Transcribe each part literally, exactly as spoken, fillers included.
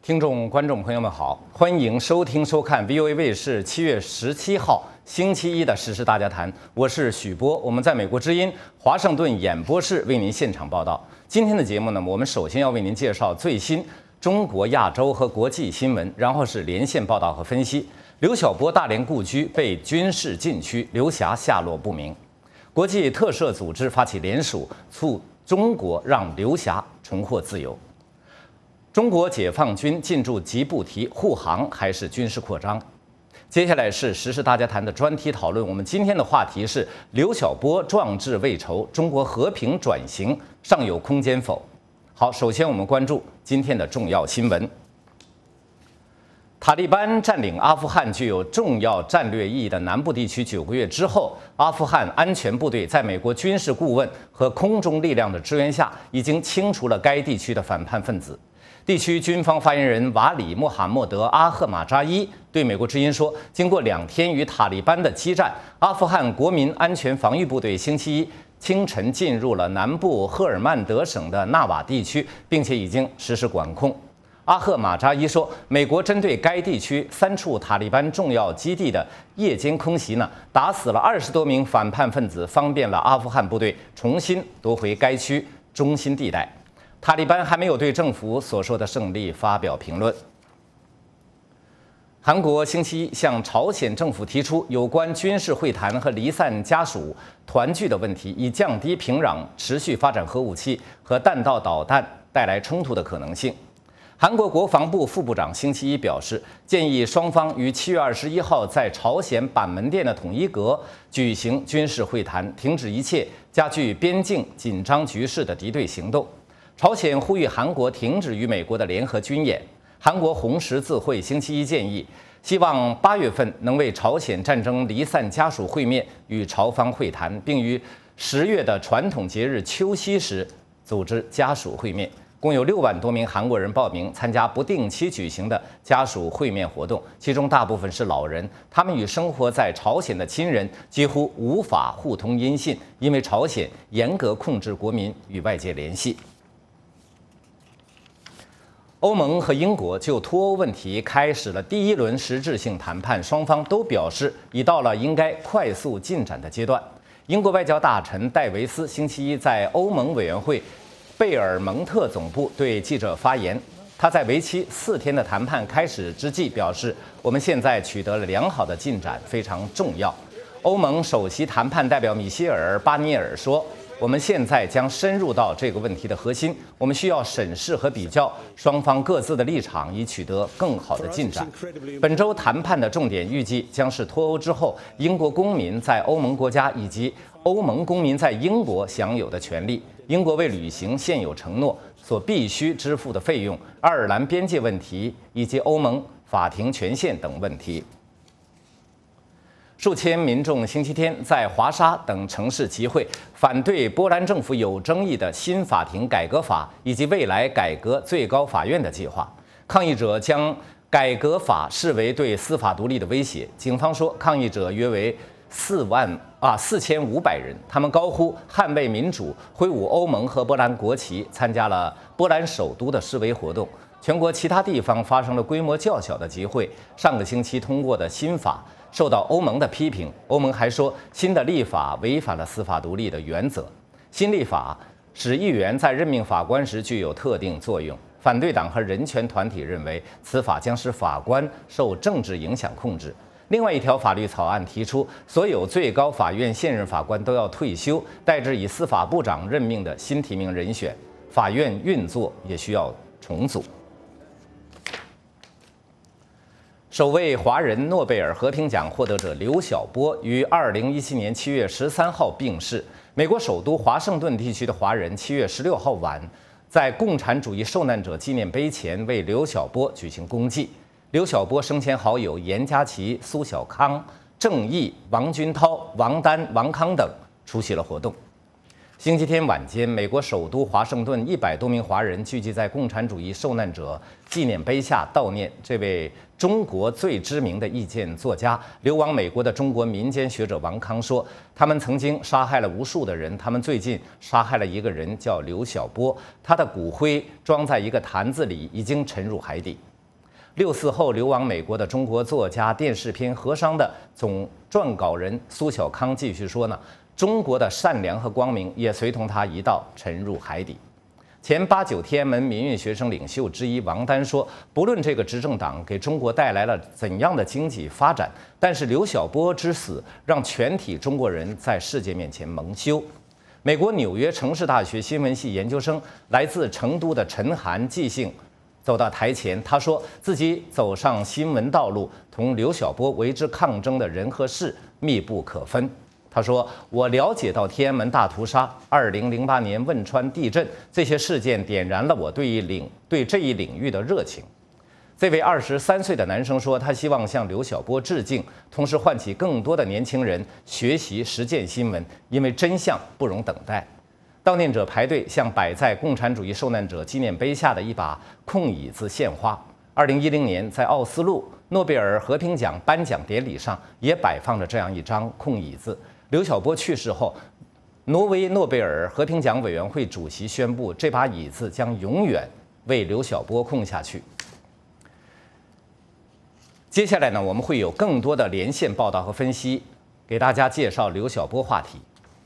听众、观众朋友们好，欢迎收听、收看 V O A 卫视七月十七号星期一的《时事大家谈》，我是许波，我们在美国之音华盛顿演播室为您现场报道。今天的节目呢，我们首先要为您介绍最新中国、亚洲和国际新闻，然后是连线报道和分析。刘晓波大连故居被军事禁区，刘霞下落不明。国际特赦组织发起联署，促中国让刘霞重获自由。中国解放军进驻吉布提护航还是军事扩张？接下来是时事大家谈的专题讨论。我们今天的话题是刘晓波壮志未酬，中国和平转型尚有空间否？好，首先我们关注今天的重要新闻。塔利班占领阿富汗具有重要战略意义的南部地区九个月之后，阿富汗安全部队在美国军事顾问和空中力量的支援下，已经清除了该地区的反叛分子。地区军方发言人瓦里·穆罕默德·阿赫马扎伊对美国之音说，经过两天与塔利班的激战，阿富汗国民安全防御部队星期一清晨进入了南部赫尔曼德省的纳瓦地区，并且已经实施管控。阿赫马扎伊说，美国针对该地区三处塔利班重要基地的夜间空袭呢，打死了二十多名反叛分子，方便了阿富汗部队重新夺回该区中心地带。塔利班还没有对政府所说的胜利发表评论。韩国星期一向朝鲜政府提出有关军事会谈和离散家属团聚的问题，以降低平壤持续发展核武器和弹道导弹带来冲突的可能性。韩国国防部副部长星期一表示，建议双方于七月二十一号在朝鲜板门店的统一阁举行军事会谈，停止一切加剧边境紧张局势的敌对行动。朝鲜呼吁韩国停止与美国的联合军演。韩国红十字会星期一建议，希望八月份能为朝鲜战争离散家属会面，与朝方会谈，并于十月的传统节日秋夕时组织家属会面。共有六万多名韩国人报名参加不定期举行的家属会面活动，其中大部分是老人，他们与生活在朝鲜的亲人几乎无法互通音信，因为朝鲜严格控制国民与外界联系。欧盟和英国就脱欧问题开始了第一轮实质性谈判，双方都表示已到了应该快速进展的阶段。英国外交大臣戴维斯星期一在欧盟委员会贝尔蒙特总部对记者发言，他在为期四天的谈判开始之际表示，我们现在取得了良好的进展，非常重要。欧盟首席谈判代表米歇尔·巴尼尔说，我们现在将深入到这个问题的核心，我们需要审视和比较双方各自的立场，以取得更好的进展。本周谈判的重点预计将是脱欧之后英国公民在欧盟国家以及欧盟公民在英国享有的权利，英国为履行现有承诺所必须支付的费用、爱尔兰边界问题以及欧盟法庭权限等问题。数千民众星期天在华沙等城市集会，反对波兰政府有争议的新法庭改革法以及未来改革最高法院的计划。抗议者将改革法视为对司法独立的威胁。警方说，抗议者约为四万啊四千五百人，他们高呼捍卫民主，挥舞欧盟和波兰国旗，参加了波兰首都的示威活动。全国其他地方发生了规模较小的集会。上个星期通过的新法受到欧盟的批评，欧盟还说新的立法违反了司法独立的原则。新立法使议员在任命法官时具有特定作用。反对党和人权团体认为，此法将使法官受政治影响控制。另外一条法律草案提出，所有最高法院现任法官都要退休，代之以司法部长任命的新提名人选。法院运作也需要重组。首位华人诺贝尔和平奖获得者刘晓波于二零一七年七月十三号病逝。美国首都华盛顿地区的华人七月十六号晚，在共产主义受难者纪念碑前为刘晓波举行公祭。刘晓波生前好友严家琪、苏小康、郑毅、王军涛、王丹、王康等出席了活动。星期天晚间，美国首都华盛顿一百多名华人聚集在共产主义受难者纪念碑下悼念这位中国最知名的意见作家、流亡美国的中国民间学者王康说，他们曾经杀害了无数的人，他们最近杀害了一个人叫刘晓波，他的骨灰装在一个坛子里，已经沉入海底。 六四后流亡美国的中国作家、电视片《和商》的总撰稿人苏小康继续说呢，中国的善良和光明也随同他一道沉入海底。前八九天安门民运学生领袖之一王丹说，不论这个执政党给中国带来了怎样的经济发展，但是刘晓波之死让全体中国人在世界面前蒙羞。美国纽约城市大学新闻系研究生、来自成都的陈涵即兴走到台前，他说自己走上新闻道路，同刘晓波为之抗争的人和事密不可分。他说：“我了解到天安门大屠杀、二零零八年汶川地震这些事件，点燃了我对一领对这一领域的热情。”这位二十三岁的男生说，他希望向刘晓波致敬，同时唤起更多的年轻人学习实践新闻，因为真相不容等待。悼念者排队向摆在共产主义受难者纪念碑下的一把空椅子献花。二零一零年，在奥斯陆诺贝尔和平奖颁奖典礼上，也摆放着这样一张空椅子。刘晓波去世后，挪威诺贝尔和平奖委员会主席宣布，这把椅子将永远为刘晓波空下去。接下来呢，我们会有更多的连线报道和分析，给大家介绍刘晓波话题。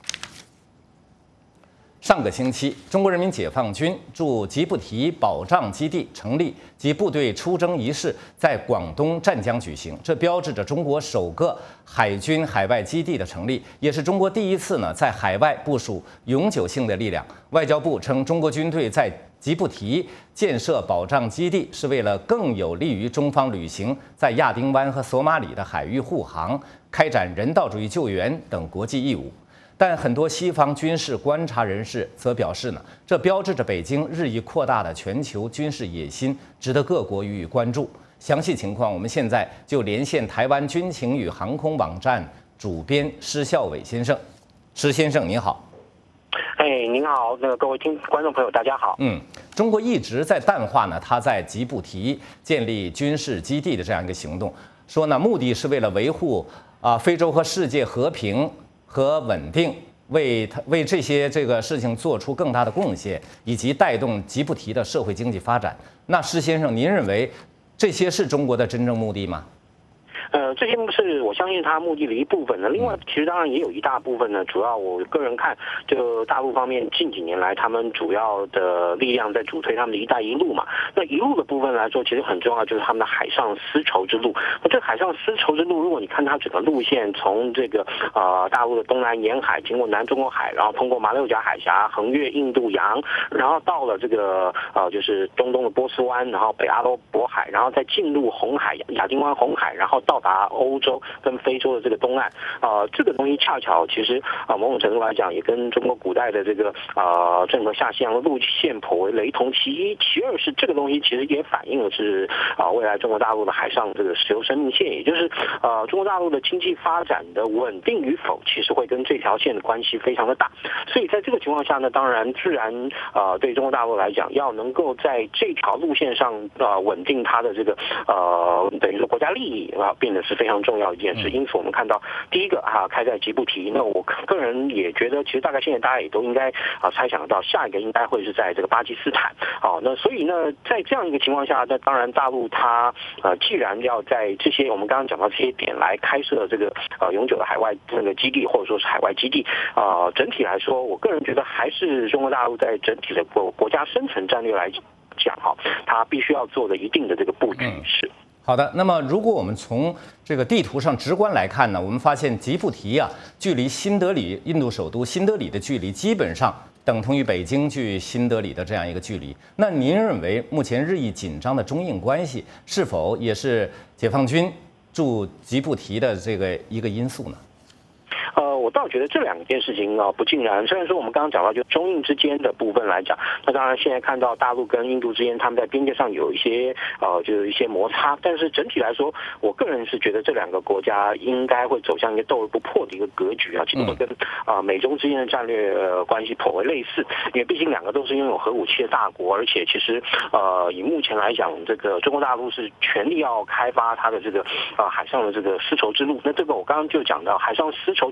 上个星期，中国人民解放军驻吉布提保障基地成立及部队出征仪式在广东湛江举行，这标志着中国首个海军海外基地的成立，也是中国第一次呢在海外部署永久性的力量。外交部称，中国军队在吉布提建设保障基地是为了更有利于中方履行在亚丁湾和索马里的海域护航、开展人道主义救援等国际义务。但很多西方军事观察人士则表示呢，这标志着北京日益扩大的全球军事野心，值得各国予以关注。详细情况，我们现在就连线台湾军情与航空网站主编施孝伟先生。施先生您好。 哎，您好，那个各位听观众朋友，大家好。 嗯，中国一直在淡化呢，他在吉布提建立军事基地的这样一个行动，说呢，目的是为了维护啊、呃、非洲和世界和平和稳定，为他为这些这个事情做出更大的贡献，以及带动吉布提的社会经济发展。那施先生，您认为这些是中国的真正目的吗？ 呃，这些是我相信他目的的一部分呢。另外，其实当然也有一大部分呢，主要我个人看，就大陆方面近几年来，他们主要的力量在主推他们的一带一路嘛。那一路的部分来说，其实很重要，就是他们的海上丝绸之路。那这海上丝绸之路，如果你看它整个路线，从这个呃大陆的东南沿海，经过南中国海，然后通过马六甲海峡，横越印度洋，然后到了这个呃就是中东的波斯湾，然后北阿拉伯海，然后再进入红海、亚丁湾红海，然后到达欧洲跟非洲的这个东岸，呃，这个东西恰巧其实啊、呃，某种程度来讲，也跟中国古代的这个呃郑和下西洋的路线颇为雷同。其一，其二是这个东西其实也反映的是啊、呃、未来中国大陆的海上这个石油生命线，也就是呃中国大陆的经济发展的稳定与否，其实会跟这条线的关系非常的大。所以在这个情况下呢，当然自然呃对中国大陆来讲，要能够在这条路线上呃稳定它的这个呃等于说国家利益啊，变得是非常重要的一件事。因此我们看到第一个啊开在吉布提，那我个人也觉得其实大概现在大家也都应该啊猜想得到，下一个应该会是在这个巴基斯坦。好，那所以呢在这样一个情况下，那当然大陆它呃既然要在这些我们刚刚讲到这些点来开设这个呃永久的海外这个基地或者说是海外基地啊、呃，整体来说，我个人觉得还是中国大陆在整体的国国家生存战略来讲哈，它必须要做的一定的这个布局是。 好的，那么如果我们从这个地图上直观来看呢，我们发现吉布提啊，距离新德里印度首都新德里的距离基本上等同于北京距新德里的这样一个距离。那您认为目前日益紧张的中印关系是否也是解放军驻吉布提的这个一个因素呢？ 呃，我倒觉得这两件事情啊不尽然。虽然说我们刚刚讲到就中印之间的部分来讲，那当然现在看到大陆跟印度之间他们在边界上有一些呃就是一些摩擦，但是整体来说，我个人是觉得这两个国家应该会走向一个斗而不破的一个格局啊，其实会跟啊、呃、美中之间的战略、呃、关系颇为类似，因为毕竟两个都是拥有核武器的大国，而且其实呃以目前来讲，这个中国大陆是全力要开发它的这个呃海上的这个丝绸之路。那这个我刚刚就讲到海上丝绸之路。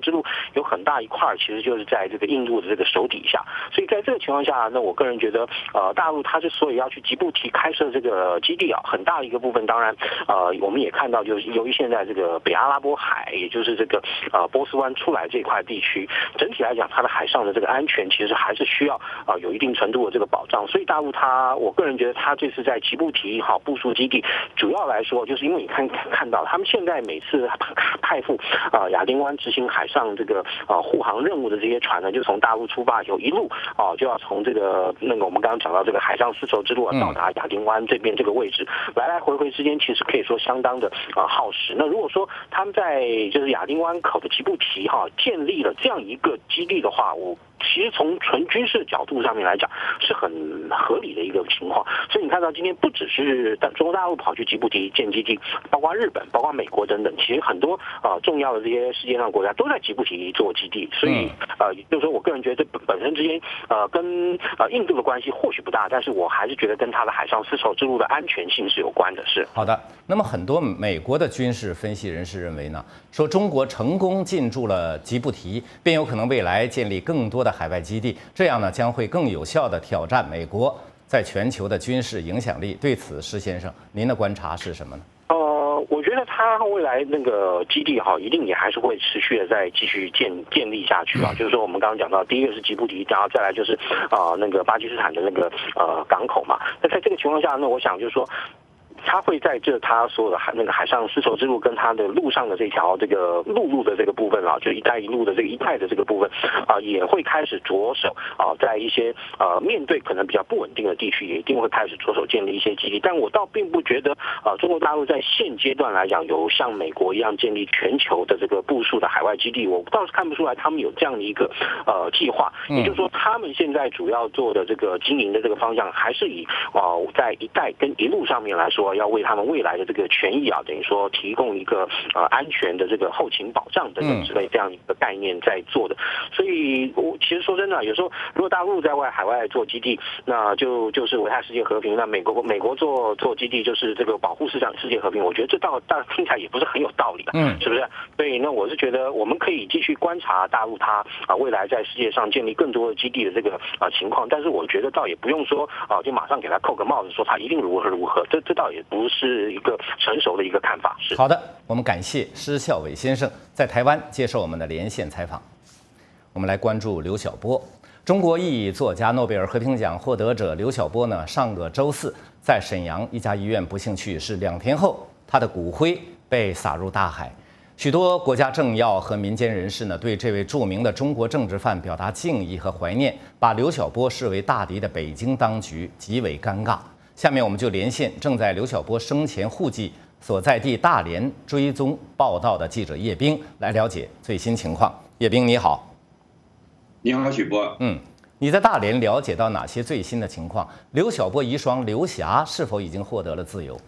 有很大一块其实就是在这个印度的这个手底下。所以在这个情况下，那我个人觉得，呃，大陆它之所以要去吉布提开设这个基地啊，很大的一个部分，当然，呃，我们也看到，就是由于现在这个北阿拉伯海，也就是这个呃波斯湾出来这块地区，整体来讲，它的海上的这个安全其实还是需要啊、呃、有一定程度的这个保障。所以大陆它，我个人觉得它这次在吉布提好部署基地，主要来说就是因为你看看到他们现在每次派赴啊、呃、亚丁湾执行海上这个啊、呃、护航任务的这些船呢，就从大陆出发以后一路啊、呃、就要从这个那个我们刚刚讲到这个海上丝绸之路啊到达亚丁湾这边这个位置，来来回回之间其实可以说相当的啊、呃、耗时。那如果说他们在就是亚丁湾口的吉布提哈、啊、建立了这样一个基地的话，我其实从纯军事角度上面来讲是很合理的一个情况。所以你看到今天不只是中国大陆跑去吉布提建基地，包括日本、包括美国等等，其实很多呃重要的这些世界上国家都在吉布提做基地。所以呃，也就是说，我个人觉得这本身之间呃跟呃印度的关系或许不大，但是我还是觉得跟它的海上丝绸之路的安全性是有关的。是好的。那么很多美国的军事分析人士认为呢，说中国成功进驻了吉布提，便有可能未来建立更多的海外基地，这样呢将会更有效地挑战美国在全球的军事影响力。对此，施先生，您的观察是什么呢？ 呃，我觉得它未来那个基地哈，一定也还是会持续的再继续建建立下去啊。就是说，我们刚刚讲到，第一个是吉布提，然后再来就是啊、呃、那个巴基斯坦的那个呃港口嘛。那在这个情况下，那我想就是说，它会在这它所有的海那个海上丝绸之路跟它的陆上的这条这个陆路的这个部分啊，就一带一路的这个一带的这个部分啊，也会开始着手啊，在一些呃面对可能比较不稳定的地区，也一定会开始着手建立一些基地。但我倒并不觉得啊，中国大陆在现阶段来讲有像美国一样建立全球的这个部署的海外基地，我倒是看不出来他们有这样的一个呃计划。也就是说，他们现在主要做的这个经营的这个方向，还是以啊在一带跟一路上面来说，要为他们未来的这个权益啊，等于说提供一个呃安全的这个后勤保障等等之类这样一个概念在做的。所以我其实说真的，有时候如果大陆在外海外做基地，那就就是危害世界和平；那美国美国做做基地就是这个保护世界世界和平。我觉得这倒但听起来也不是很有道理的，嗯，是不是？所以那我是觉得我们可以继续观察大陆它啊未来在世界上建立更多的基地的这个啊情况，但是我觉得倒也不用说啊就马上给他扣个帽子说他一定如何如何，这这倒也不是。是一个成熟的一个看法。是好的，我们感谢施孝伟先生在台湾接受我们的连线采访。我们来关注刘晓波，中国裔作家、诺贝尔和平奖获得者刘晓波呢，上个周四在沈阳一家医院不幸去世，两天后他的骨灰被撒入大海。许多国家政要和民间人士呢，对这位著名的中国政治犯表达敬意和怀念，把刘晓波视为大敌的北京当局极为尴尬。下面我们就连线正在刘晓波生前户籍所在地大连追踪报道的记者叶冰，来了解最新情况。叶冰，你好。 你好，许波。 嗯，你在大连了解到哪些最新的情况？刘晓波遗孀刘霞是否已经获得了自由？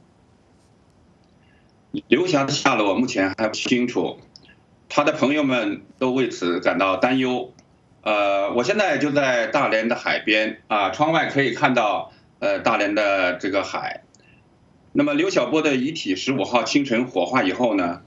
刘霞的下落目前还不清楚，他的朋友们都为此感到担忧。呃，我现在就在大连的海边啊，窗外可以看到。呃，大连的这个海，那么刘晓波的遗体十五号清晨火化以后呢，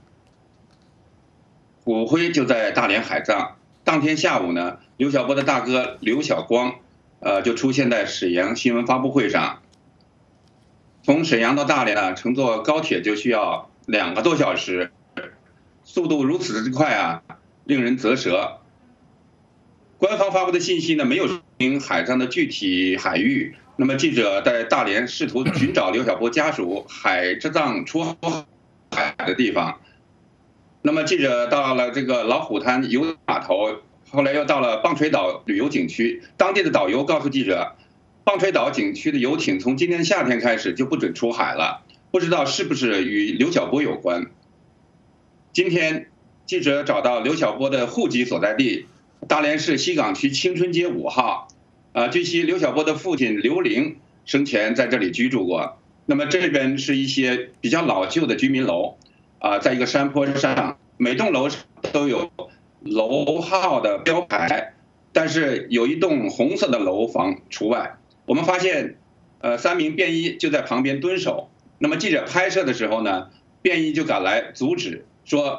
骨灰就在大连海葬。当天下午呢，刘晓波的大哥刘晓光，呃，就出现在沈阳新闻发布会上。从沈阳到大连呢，乘坐高铁就需要两个多小时，速度如此之快啊，令人啧舌。官方发布的信息呢，没有说明海上的具体海域。那么记者在大连试图寻找刘晓波家属海之葬出海的地方。那么记者到了这个老虎滩游码头，后来又到了棒槌岛旅游景区。当地的导游告诉记者，棒槌岛景区的游艇从今年夏天开始就不准出海了，不知道是不是与刘晓波有关。今天记者找到刘晓波的户籍所在地，大连市西岗区青春街五号。啊，据悉刘晓波的父亲刘玲生前在这里居住过。那么这边是一些比较老旧的居民楼，啊，在一个山坡上，每栋楼都有楼号的标牌，但是有一栋红色的楼房除外。我们发现，呃，三名便衣就在旁边蹲守。那么记者拍摄的时候呢，便衣就赶来阻止，说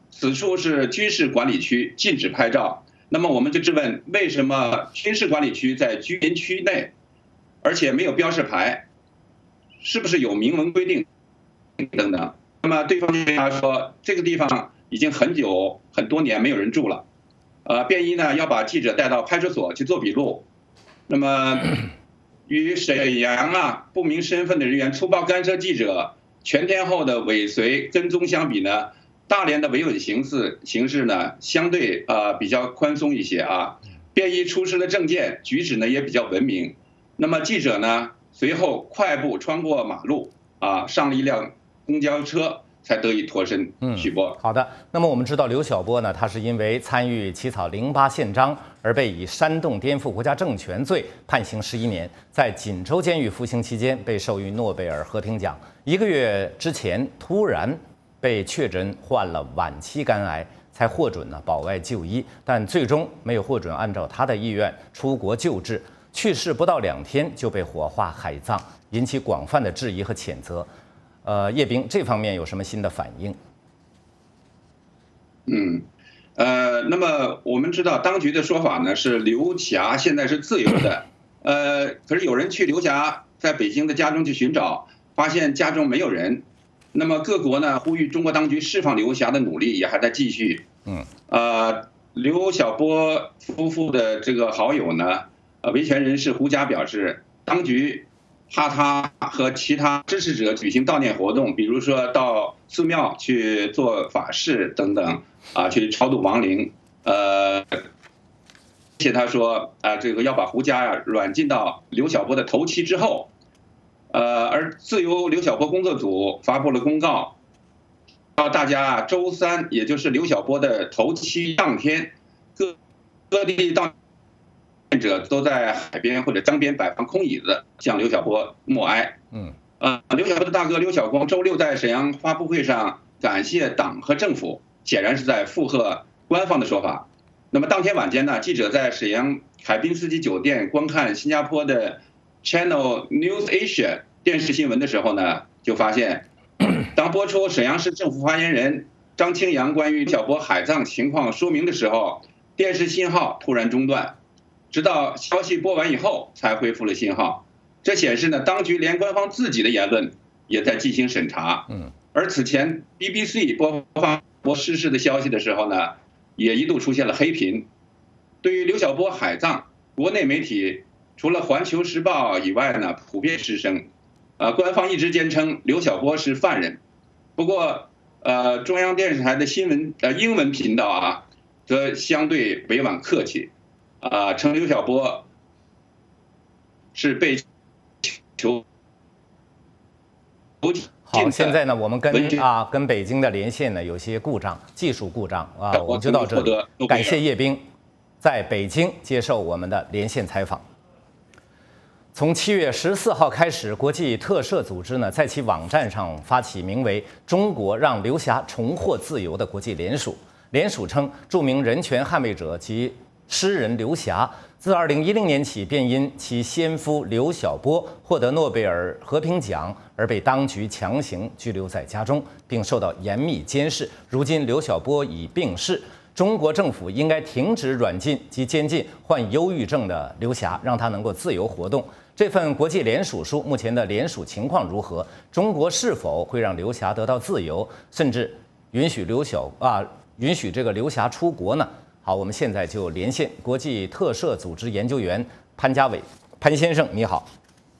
此处是军事管理区，禁止拍照。那么我们就质问，为什么军事管理区在居民区内，而且没有标识牌，是不是有明文规定等等？那么对方就他说，这个地方已经很久很多年没有人住了，呃，便衣呢要把记者带到派出所去做笔录。那么与沈阳啊不明身份的人员粗暴干涉记者全天候的尾随跟踪相比呢，大连的维稳形势形势呢相对呃比较宽松一些啊，便衣出示了证件，举止呢也比较文明。那么记者呢随后快步穿过马路啊，上了一辆公交车，才得以脱身。 嗯， 许波。 好的，那么我们知道刘晓波呢，他是因为参与起草零八宪章而被以煽动颠覆国家政权罪判刑十一年，在锦州监狱服刑期间被授予诺贝尔和平奖。一个月之前突然被确诊患了晚期肝癌，才获准呢保外就医，但最终没有获准按照他的意愿出国救治，去世不到两天就被火化海葬，引起广泛的质疑和谴责。呃，叶兵这方面有什么新的反应？ 嗯，呃，那么我们知道，当局的说法呢是刘霞现在是自由的，呃，可是有人去刘霞在北京的家中去寻找，发现家中没有人。那么各国呢呼吁中国当局释放刘霞的努力也还在继续。 嗯， 呃，刘晓波夫妇的这个好友呢，呃，维权人士胡佳表示，当局怕他和其他支持者举行悼念活动，比如说到寺庙去做法事等等，啊，去超度亡灵。呃，而且他说啊，这个要把胡佳呀软禁到刘晓波的头七之后。呃，而自由刘晓波工作组发布了公告，告大家周三，也就是刘晓波的头七当天，各各地悼念者都在海边或者江边摆放空椅子，向刘晓波默哀。 嗯， 呃，刘晓波的大哥刘晓光周六在沈阳发布会上感谢党和政府，显然是在附和官方的说法。那么当天晚间呢，记者在沈阳海滨四季酒店观看新加坡的 Channel News Asia 电视新闻的时候呢，就发现，当播出沈阳市政府发言人张清扬关于刘晓波海葬情况说明的时候，电视信号突然中断，直到消息播完以后才恢复了信号。这显示呢，当局连官方自己的言论也在进行审查。 嗯，而此前 B B C 播放播逝世的消息的时候呢，也一度出现了黑屏。对于刘晓波海葬，国内媒体除了《环球时报》以外呢，普遍失声。呃，官方一直坚称刘晓波是犯人，不过，呃，中央电视台的新闻呃英文频道啊，则相对委婉客气，啊，称刘晓波是被囚。 好，现在呢，我们跟啊跟北京的连线呢有些故障，技术故障啊，我们就到这里。感谢叶兵在北京接受我们的连线采访。从七月十四号开始，国际特赦组织呢在其网站上发起名为“中国让刘霞重获自由”的国际联署。联署称，著名人权捍卫者及诗人刘霞自二零一零年起便因其先夫刘晓波获得诺贝尔和平奖而被当局强行拘留在家中，并受到严密监视。如今刘晓波已病逝，中国政府应该停止软禁及监禁患忧郁症的刘霞，让他能够自由活动。这份国际联署书目前的联署情况如何？中国是否会让刘霞得到自由，甚至允许刘晓啊允许这个刘霞出国呢？好，我们现在就连线国际特赦组织研究员潘家伟，潘先生你好。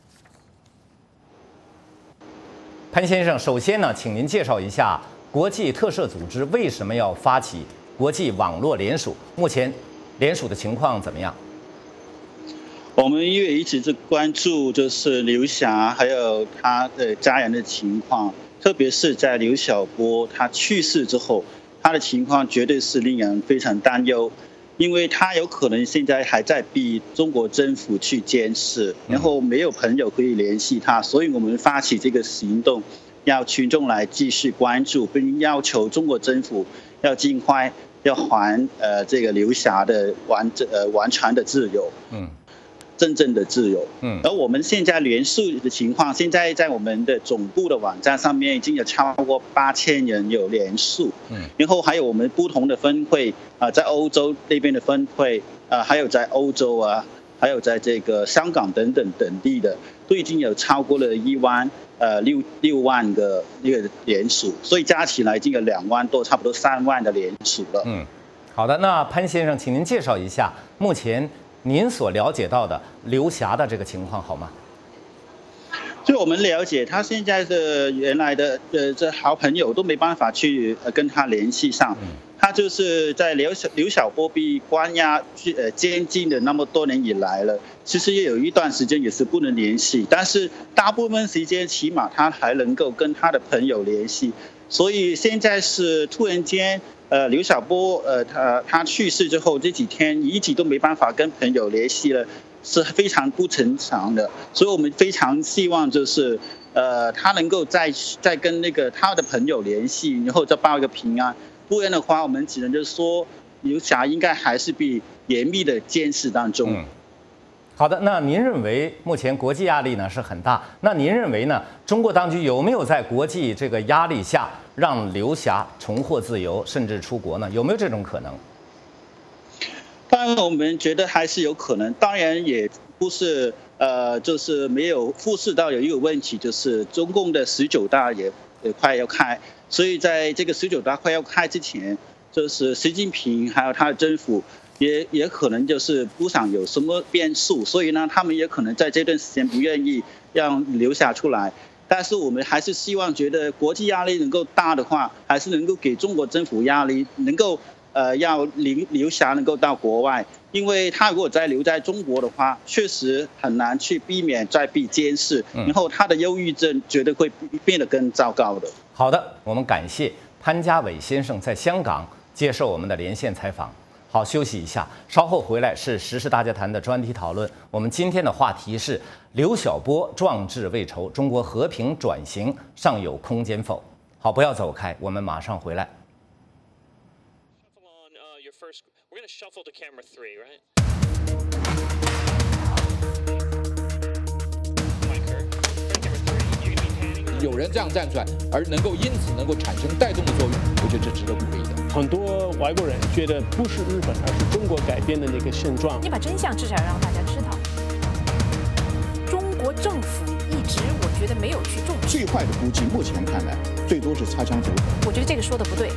潘先生，首先呢，请您介绍一下国际特赦组织为什么要发起国际网络联署？目前联署的情况怎么样？ 我们因为一直在关注就是刘霞还有他的家人的情况，特别是在刘晓波他去世之后，他的情况绝对是令人非常担忧，因为他有可能现在还在逼中国政府去监视，然后没有朋友可以联系他，所以我们发起这个行动，要群众来继续关注，并要求中国政府要尽快要还呃这个刘霞的完呃完全的自由。嗯。 真正的自由。 嗯， 而我们现在连数的情况，现在在我们的总部的网站上面已经有超过八千人有连数。嗯，然后还有我们不同的分会啊、呃，在欧洲那边的分会啊、呃，还有在欧洲啊，还有在这个香港等等等地的，都已经有超过了一万呃六六万个那个连署，所以加起来已经有两万多，差不多三万的连署了。 嗯，好的，那潘先生，请您介绍一下目前您所了解到的刘霞的这个情况好吗？ 就我们了解，他现在的原来的呃这好朋友都没办法去呃跟他联系上。嗯，他就是在刘小刘晓波被关押呃监禁的那么多年以来了，其实也有一段时间也是不能联系，但是大部分时间起码他还能够跟他的朋友联系。所以现在是突然间，呃，刘晓波呃他他去世之后这几天一直都没办法跟朋友联系了，是非常不正常的。所以我们非常希望就是呃他能够再再跟那个他的朋友联系，然后再报一个平安。不然的话，我们只能就是说，刘霞应该还是被严密的监视当中。 嗯，好的，那您认为目前国际压力呢是很大？那您认为呢？中国当局有没有在国际这个压力下让刘霞重获自由，甚至出国呢？有没有这种可能？ 当然，我们觉得还是有可能。当然，也不是呃，就是没有忽视到有一个问题，就是中共的十九大也也快要开。所以在这个十九大快要开之前，就是习近平还有他的政府也也可能就是不想有什么变数，所以呢，他们也可能在这段时间不愿意让刘霞出来。但是我们还是希望，觉得国际压力能够大的话，还是能够给中国政府压力，能够呃要刘刘霞能够到国外，因为他如果再留在中国的话，确实很难去避免再被监视，然后他的忧郁症绝对会变得更糟糕的。 好的，我们感谢潘家伟先生在香港接受我们的连线采访。好，休息一下，稍后回来是时事大家谈的专题讨论。我们今天的话题是刘晓波壮志未酬，中国和平转型尚有空间否？好，不要走开，我们马上回来。 有人这样站出来，而能够因此能够产生带动的作用，我觉得这值得鼓励的。 很多外国人觉得不是日本，而是中国改变的那个现状。 你把真相至少让大家知道。中国政府一直我觉得没有去重视。 最坏的估计，目前看来，最多是擦枪走火。 我觉得这个说的不对。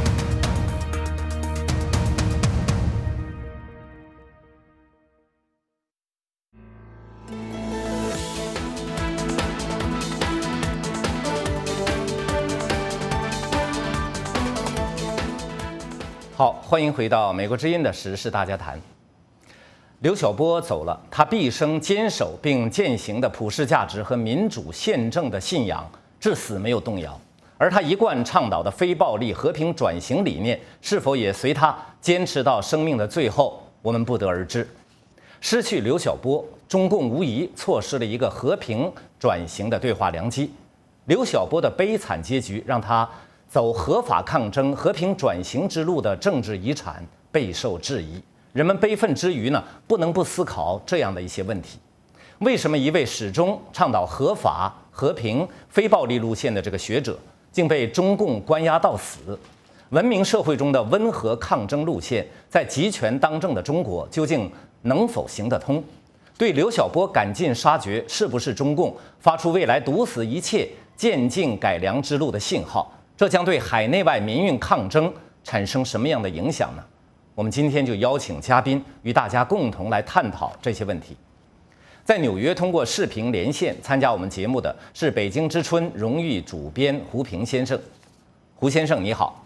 好，欢迎回到美国之音的时事大家谈。刘晓波走了，他毕生坚守并践行的普世价值和民主宪政的信仰至死没有动摇，而他一贯倡导的非暴力和平转型理念是否也随他坚持到生命的最后，我们不得而知。失去刘晓波，中共无疑错失了一个和平转型的对话良机。刘晓波的悲惨结局让他走合法抗争、和平转型之路的政治遗产备受质疑。人们悲愤之余呢，不能不思考这样的一些问题：为什么一位始终倡导合法、和平、非暴力路线的这个学者，竟被中共关押到死？文明社会中的温和抗争路线，在集权当政的中国，究竟能否行得通？对刘晓波赶尽杀绝，是不是中共发出未来毒死一切、渐进改良之路的信号？这将对海内外民运抗争产生什么样的影响呢？我们今天就邀请嘉宾与大家共同来探讨这些问题。在纽约通过视频连线参加我们节目的是北京之春荣誉主编胡平先生。胡先生你好。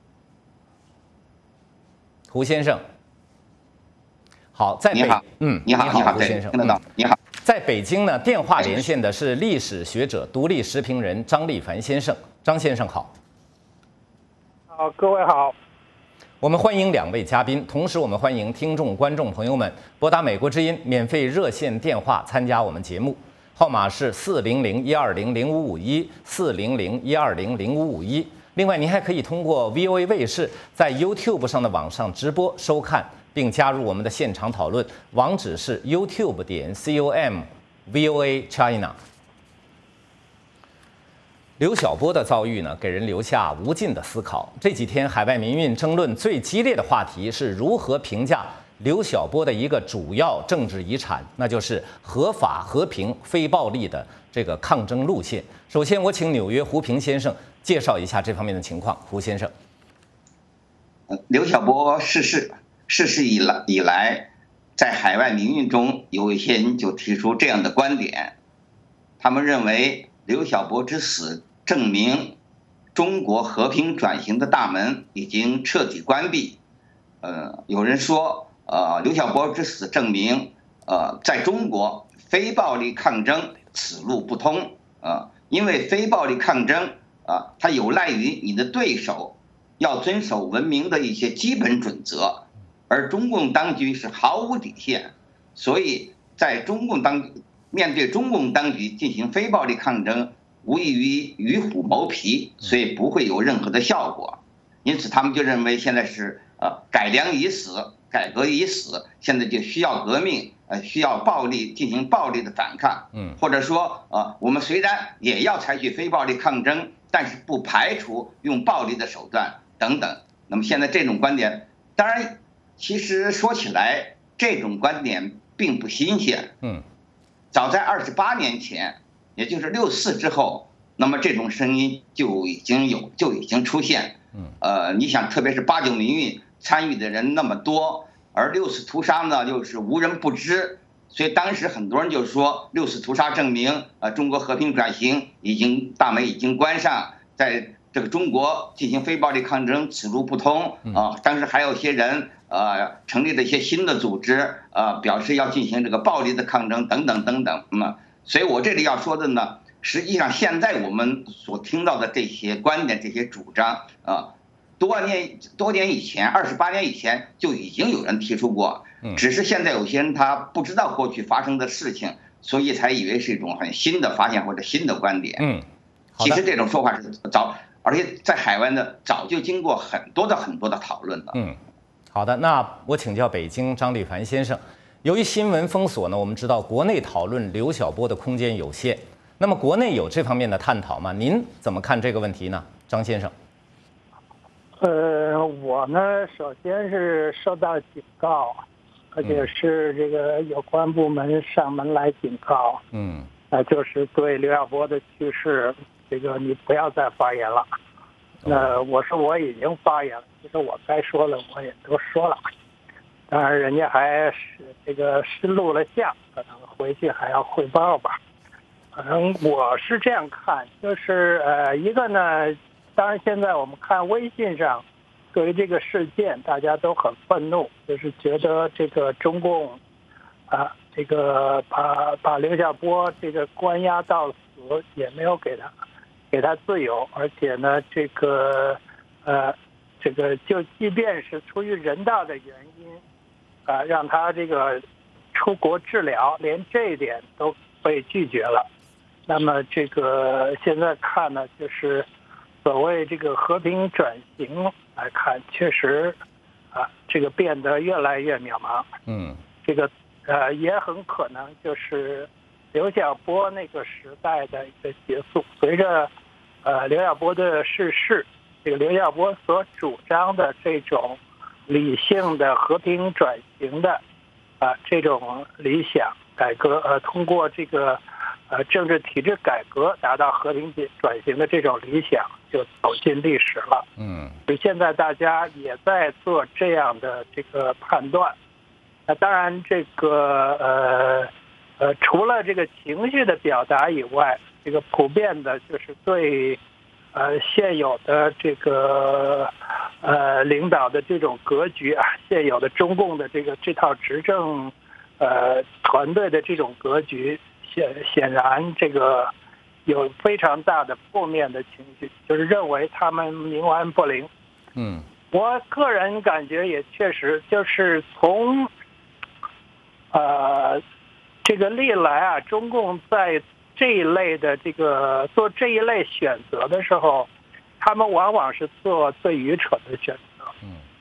胡先生，好，在北， 嗯，你好，你好， 胡先生， 听得到，你好。 在北京呢，电话连线的是历史学者、独立时评人张立凡先生。张先生好。 好，各位好。 我们欢迎两位嘉宾，同时我们欢迎听众、观众朋友们拨打美国之音免费热线电话参加我们节目，号码是四零零一二零零五五一四零零一二零零五五一。另外，您还可以通过 V O A 卫视在 YouTube 上的网上直播收看并加入我们的现场讨论。网址是 YouTube 点 com V O A China。刘晓波的遭遇呢，给人留下无尽的思考。这几天海外民运争论最激烈的话题是如何评价刘晓波的一个主要政治遗产，那就是合法、和平、非暴力的这个抗争路线。首先，我请纽约胡平先生介绍一下这方面的情况。胡先生， 刘晓波逝世，逝世以来以来，在海外民运中有一些人就提出这样的观点，他们认为刘晓波之死证明中国和平转型的大门已经彻底关闭。呃，有人说。呃，刘晓波之死证明，呃，在中国非暴力抗争此路不通，呃，因为非暴力抗争啊、呃，它有赖于你的对手要遵守文明的一些基本准则，而中共当局是毫无底线，所以在中共当面对中共当局进行非暴力抗争，无异于与虎谋皮，所以不会有任何的效果。因此，他们就认为现在是呃改良已死。改革已死，现在就需要革命，呃，需要暴力进行暴力的反抗，嗯，或者说，呃，我们虽然也要采取非暴力抗争，但是不排除用暴力的手段等等。那么现在这种观点，当然，其实说起来，这种观点并不新鲜，嗯，早在二十八年前，也就是六四之后，那么这种声音就已经有，就已经出现，嗯，呃，你想，特别是八九民运。参与的人那么多，而六四屠杀呢又是无人不知，所以当时很多人就说六四屠杀证明，呃，中国和平转型已经大门已经关上，在这个中国进行非暴力抗争此路不通啊。当时还有些人呃成立了一些新的组织，呃，表示要进行这个暴力的抗争等等等等。那么，所以我这里要说的呢，实际上现在我们所听到的这些观点、这些主张啊。多年多年以前，二十八年以前就已经有人提出过，只是现在有些人他不知道过去发生的事情，所以才以为是一种很新的发现或者新的观点。嗯，其实这种说法是早，而且在海外呢早就经过很多的很多的讨论了。 嗯，好的，那我请教北京张立凡先生，由于新闻封锁呢，我们知道国内讨论刘晓波的空间有限，那么国内有这方面的探讨吗？您怎么看这个问题呢，张先生？ 呃，我呢，首先是受到警告，而且是这个有关部门上门来警告，嗯，那就是对刘晓波的去世，这个你不要再发言了。那我说我已经发言了，其实我该说的我也都说了，当然人家还是这个是录了像，可能回去还要汇报吧。反正我是这样看，就是呃，一个呢。当然，现在我们看微信上，对于这个事件，大家都很愤怒，就是觉得这个中共，啊，这个把把刘晓波这个关押到死，也没有给他给他自由，而且呢，这个呃，这个就即便是出于人道的原因，啊，让他这个出国治疗，连这一点都被拒绝了。那么这个现在看呢，就是所谓这个和平转型来看，确实啊，这个变得越来越渺茫。嗯，这个呃也很可能就是刘晓波那个时代的一个结束。随着呃刘晓波的逝世，这个刘晓波所主张的这种理性的和平转型的啊、呃、这种理想改革，呃通过这个呃政治体制改革达到和平转型的这种理想就走进历史了。嗯，所以现在大家也在做这样的这个判断。那当然，这个呃呃除了这个情绪的表达以外，这个普遍的就是对呃现有的这个呃领导的这种格局啊，现有的中共的这个这套执政呃团队的这种格局，显显然这个有非常大的负面的情绪，就是认为他们冥顽不灵。嗯，我个人感觉也确实就是从呃这个历来啊，中共在这一类的这个做这一类选择的时候，他们往往是做最愚蠢的选择。嗯，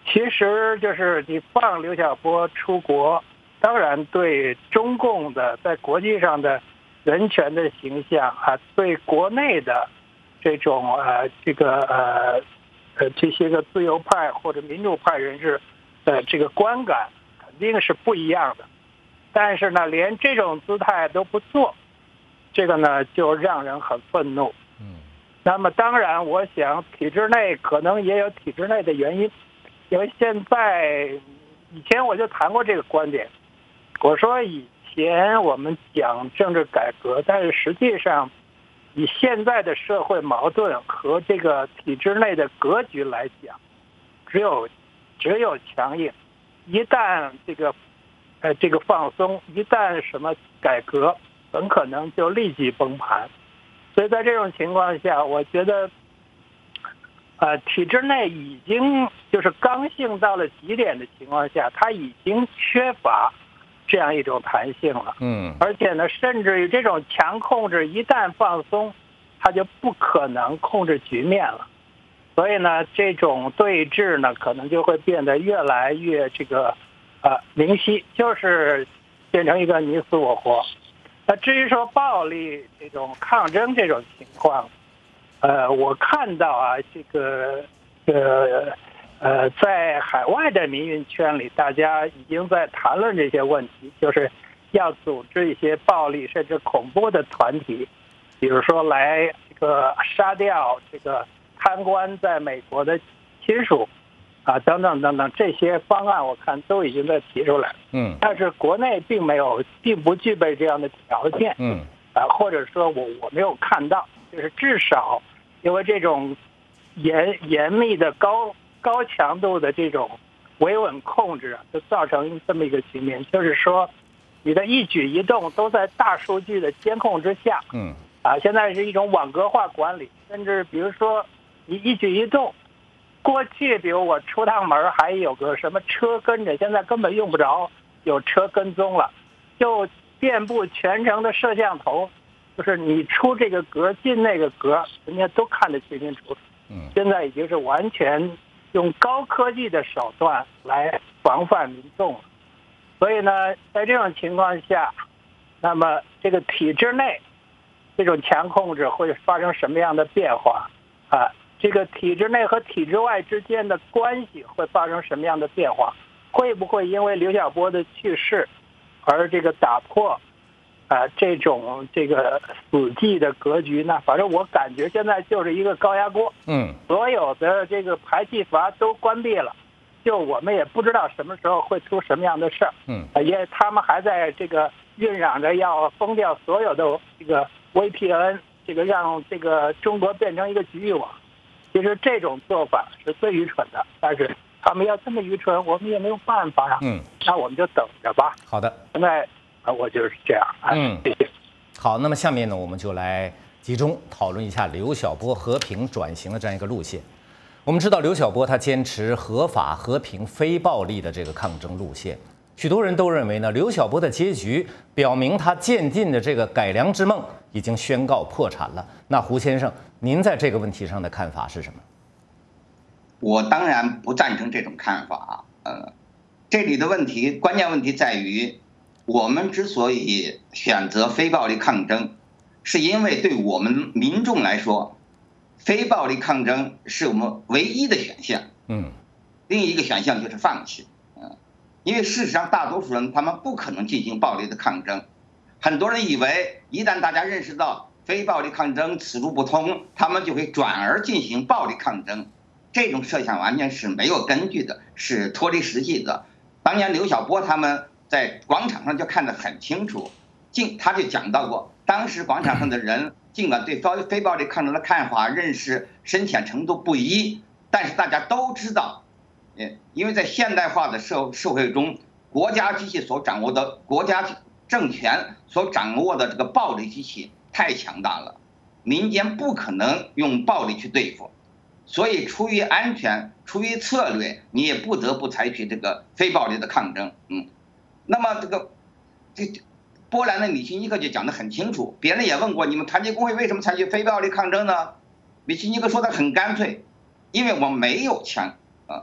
其实就是你放刘晓波出国，当然对中共的在国际上的人权的形象啊，对国内的这种呃这个呃呃这些个自由派或者民主派人士的这个观感肯定是不一样的。但是呢，连这种姿态都不做，这个呢就让人很愤怒。嗯，那么当然，我想体制内可能也有体制内的原因，因为现在以前我就谈过这个观点，我说以前我们讲政治改革，但是实际上以现在的社会矛盾和这个体制内的格局来讲，只有只有强硬，一旦这个呃这个放松，一旦什么改革，很可能就立即崩盘。所以在这种情况下，我觉得呃体制内已经就是刚性到了极点的情况下，它已经缺乏这样一种弹性了。嗯，而且呢，甚至于这种强控制一旦放松，它就不可能控制局面了。所以呢，这种对峙呢，可能就会变得越来越这个呃明晰，就是变成一个你死我活。那至于说暴力这种抗争这种情况，呃，我看到啊，这个呃呃，在海外的民运圈里，大家已经在谈论这些问题，就是要组织一些暴力甚至恐怖的团体，比如说来这个杀掉这个贪官在美国的亲属啊，等等等等，这些方案我看都已经在提出来。嗯，但是国内并没有，并不具备这样的条件。嗯，啊，或者说我我没有看到，就是至少因为这种严严密的高高强度的这种维稳控制啊，就造成这么一个局面，就是说你的一举一动都在大数据的监控之下。嗯，啊，现在是一种网格化管理，甚至比如说你一举一动。过去，比如我出趟门还有个什么车跟着，现在根本用不着有车跟踪了，就遍布全城的摄像头，就是你出这个格进那个格，人家都看得清清楚楚。嗯，现在已经是完全用高科技的手段来防范民众了。所以呢，在这种情况下，那么这个体制内这种强控制会发生什么样的变化啊？这个体制内和体制外之间的关系会发生什么样的变化？会不会因为刘晓波的去世而这个打破啊、呃、这种这个死寂的格局呢？反正我感觉现在就是一个高压锅，嗯，所有的这个排气阀都关闭了，就我们也不知道什么时候会出什么样的事儿，嗯，也他们还在这个酝酿着要封掉所有的这个 V P N， 这个让这个中国变成一个局域网。其实这种做法是最愚蠢的，但是他们要这么愚蠢，我们也没有办法呀。嗯，那我们就等着吧。 好的， 现在啊，我就是这样。嗯，谢谢。 好，那么下面呢，我们就来集中讨论一下刘晓波和平转型的这样一个路线。我们知道刘晓波他坚持合法、和平、非暴力的这个抗争路线，许多人都认为呢，刘晓波的结局表明他渐进的这个改良之梦已经宣告破产了。那胡先生，您在这个问题上的看法是什么？ 我当然不赞成这种看法。呃，这里的问题，关键问题在于，我们之所以选择非暴力抗争，是因为对我们民众来说，非暴力抗争是我们唯一的选项。嗯，另一个选项就是放弃。嗯，因为事实上大多数人他们不可能进行暴力的抗争。很多人以为，一旦大家认识到非暴力抗争此路不通，他们就会转而进行暴力抗争。这种设想完全是没有根据的，是脱离实际的。当年刘晓波他们在广场上就看得很清楚，尽他就讲到过，当时广场上的人尽管对非暴力抗争的看法、认识深浅程度不一，但是大家都知道，因为在现代化的社社会中，国家机器所掌握的国家政权所掌握的这个暴力机器太强大了，民间不可能用暴力去对付，所以出于安全，出于策略，你也不得不采取这个非暴力的抗争。嗯，那么这个这波兰的米奇尼克就讲得很清楚，别人也问过，你们团结工会为什么采取非暴力抗争呢？米奇尼克说的很干脆，因为我没有枪啊，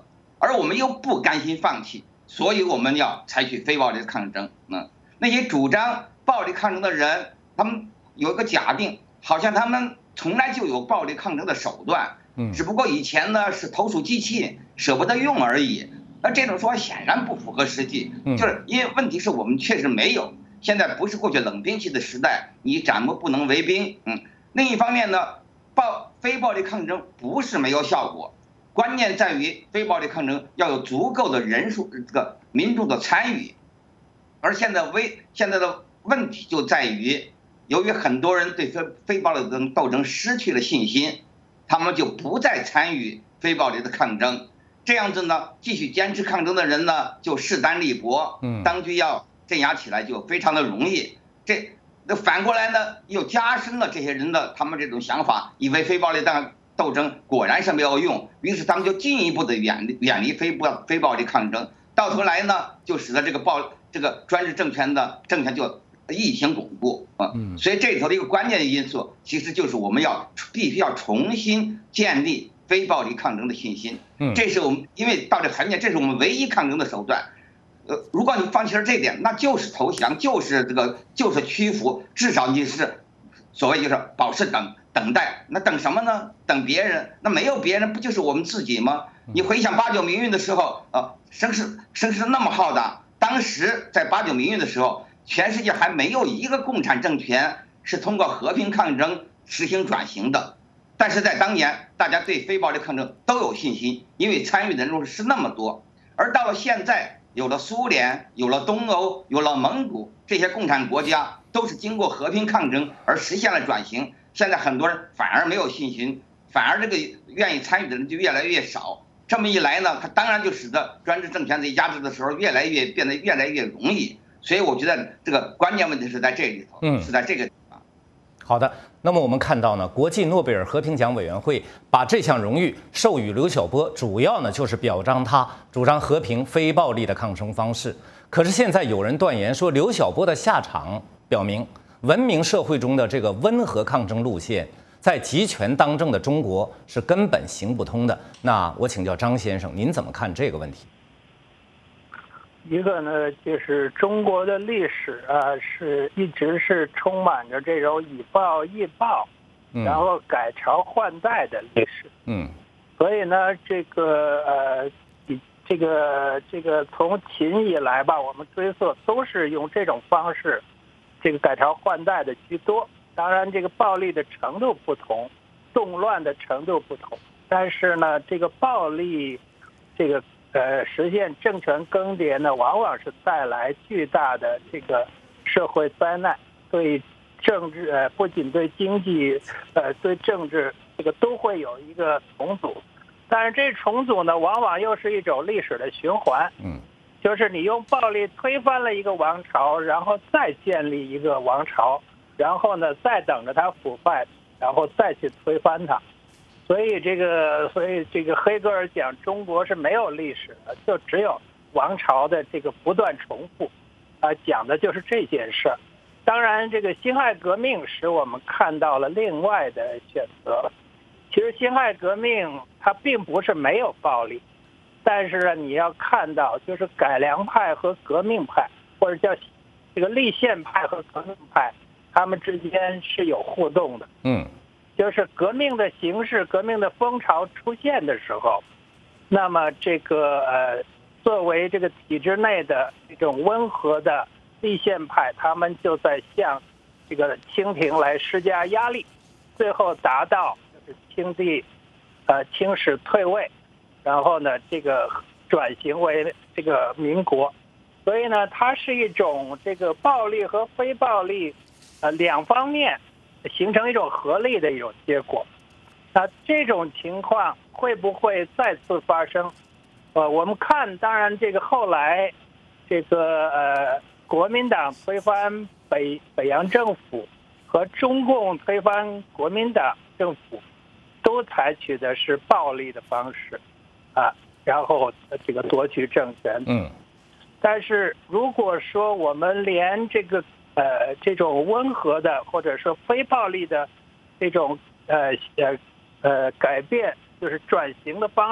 而我们又不甘心放弃，所以我们要采取非暴力的抗争。嗯，那些主张暴力抗争的人，他们有一个假定，好像他们从来就有暴力抗争的手段，嗯，只不过以前呢是投鼠忌器，舍不得用而已。那这种说法显然不符合实际，就是因为问题是我们确实没有，现在不是过去冷兵器的时代，你斩木不能为兵。嗯，另一方面呢，暴非暴力抗争不是没有效果，关键在于非暴力抗争要有足够的人数，这个民众的参与。而现在危现在的问题就在于，由于很多人对非非暴力的斗争失去了信心，他们就不再参与非暴力的抗争。这样子呢，继续坚持抗争的人呢，就势单力薄，嗯，当局要镇压起来就非常的容易。这那反过来呢，又加深了这些人的他们这种想法，以为非暴力的斗争果然是没有用，于是他们就进一步的远离远离非暴非暴力抗争，到头来呢，就使得这个暴这个专制政权的政权就异形巩固啊。嗯，所以这里头的一个关键的因素，其实就是我们要必须要重新建立非暴力抗争的信心。嗯，这是我们因为到这很远，这是我们唯一抗争的手段。呃，如果你放弃了这点，那就是投降，就是这个就是屈服，至少你是所谓就是保持等等待。那等什么呢？等别人。那没有别人，不就是我们自己吗？你回想八九民运的时候，呃，声势声势那么浩大，当时在八九民运的时候，全世界还没有一个共产政权是通过和平抗争实行转型的。但是在当年，大家对非暴力抗争都有信心，因为参与的人数是那么多。而到了现在，有了苏联，有了东欧，有了蒙古，这些共产国家都是经过和平抗争而实现了转型。现在很多人反而没有信心，反而这个愿意参与的人就越来越少。这么一来呢，它当然就使得专制政权在压制的时候越来越变得越来越容易。所以我觉得这个关键问题是在这里头，嗯，是在这个地方。 好的，那么我们看到呢，国际诺贝尔和平奖委员会把这项荣誉授予刘晓波，主要呢就是表彰他主张和平、非暴力的抗争方式。可是现在有人断言说，刘晓波的下场表明，文明社会中的这个温和抗争路线，在集权当政的中国是根本行不通的。那我请教张先生，您怎么看这个问题？ 一个呢，就是中国的历史啊，是一直是充满着这种以暴易暴，然后改朝换代的历史。嗯，所以呢，这个呃，这个这个从秦以来吧，我们追溯都是用这种方式，这个改朝换代的居多。当然，这个暴力的程度不同，动乱的程度不同，但是呢，这个暴力，这个。呃，实现政权更迭呢，往往是带来巨大的这个社会灾难，对政治呃，不仅对经济，呃，对政治这个都会有一个重组。但是这重组呢，往往又是一种历史的循环。嗯，就是你用暴力推翻了一个王朝，然后再建立一个王朝，然后呢，再等着它腐败，然后再去推翻它。所以这个，所以这个黑格尔讲中国是没有历史的，就只有王朝的这个不断重复，啊，讲的就是这件事儿。当然，这个辛亥革命使我们看到了另外的选择。其实辛亥革命它并不是没有暴力，但是呢，你要看到就是改良派和革命派，或者叫这个立宪派和革命派，他们之间是有互动的。嗯。就是革命的形式、革命的风潮出现的时候，那么这个呃，作为这个体制内的这种温和的立宪派，他们就在向这个清廷来施加压力，最后达到就是清帝呃清史退位，然后呢这个转型为这个民国，所以呢它是一种这个暴力和非暴力呃两方面。形成一种合力的一种结果，那这种情况会不会再次发生？呃，我们看，当然这个后来，这个呃国民党推翻北北洋政府和中共推翻国民党政府，都采取的是暴力的方式，啊，然后这个夺取政权。嗯，但是如果说我们连这个呃，这种温和的或者说非暴力的这种呃呃呃改变，就是转型的方式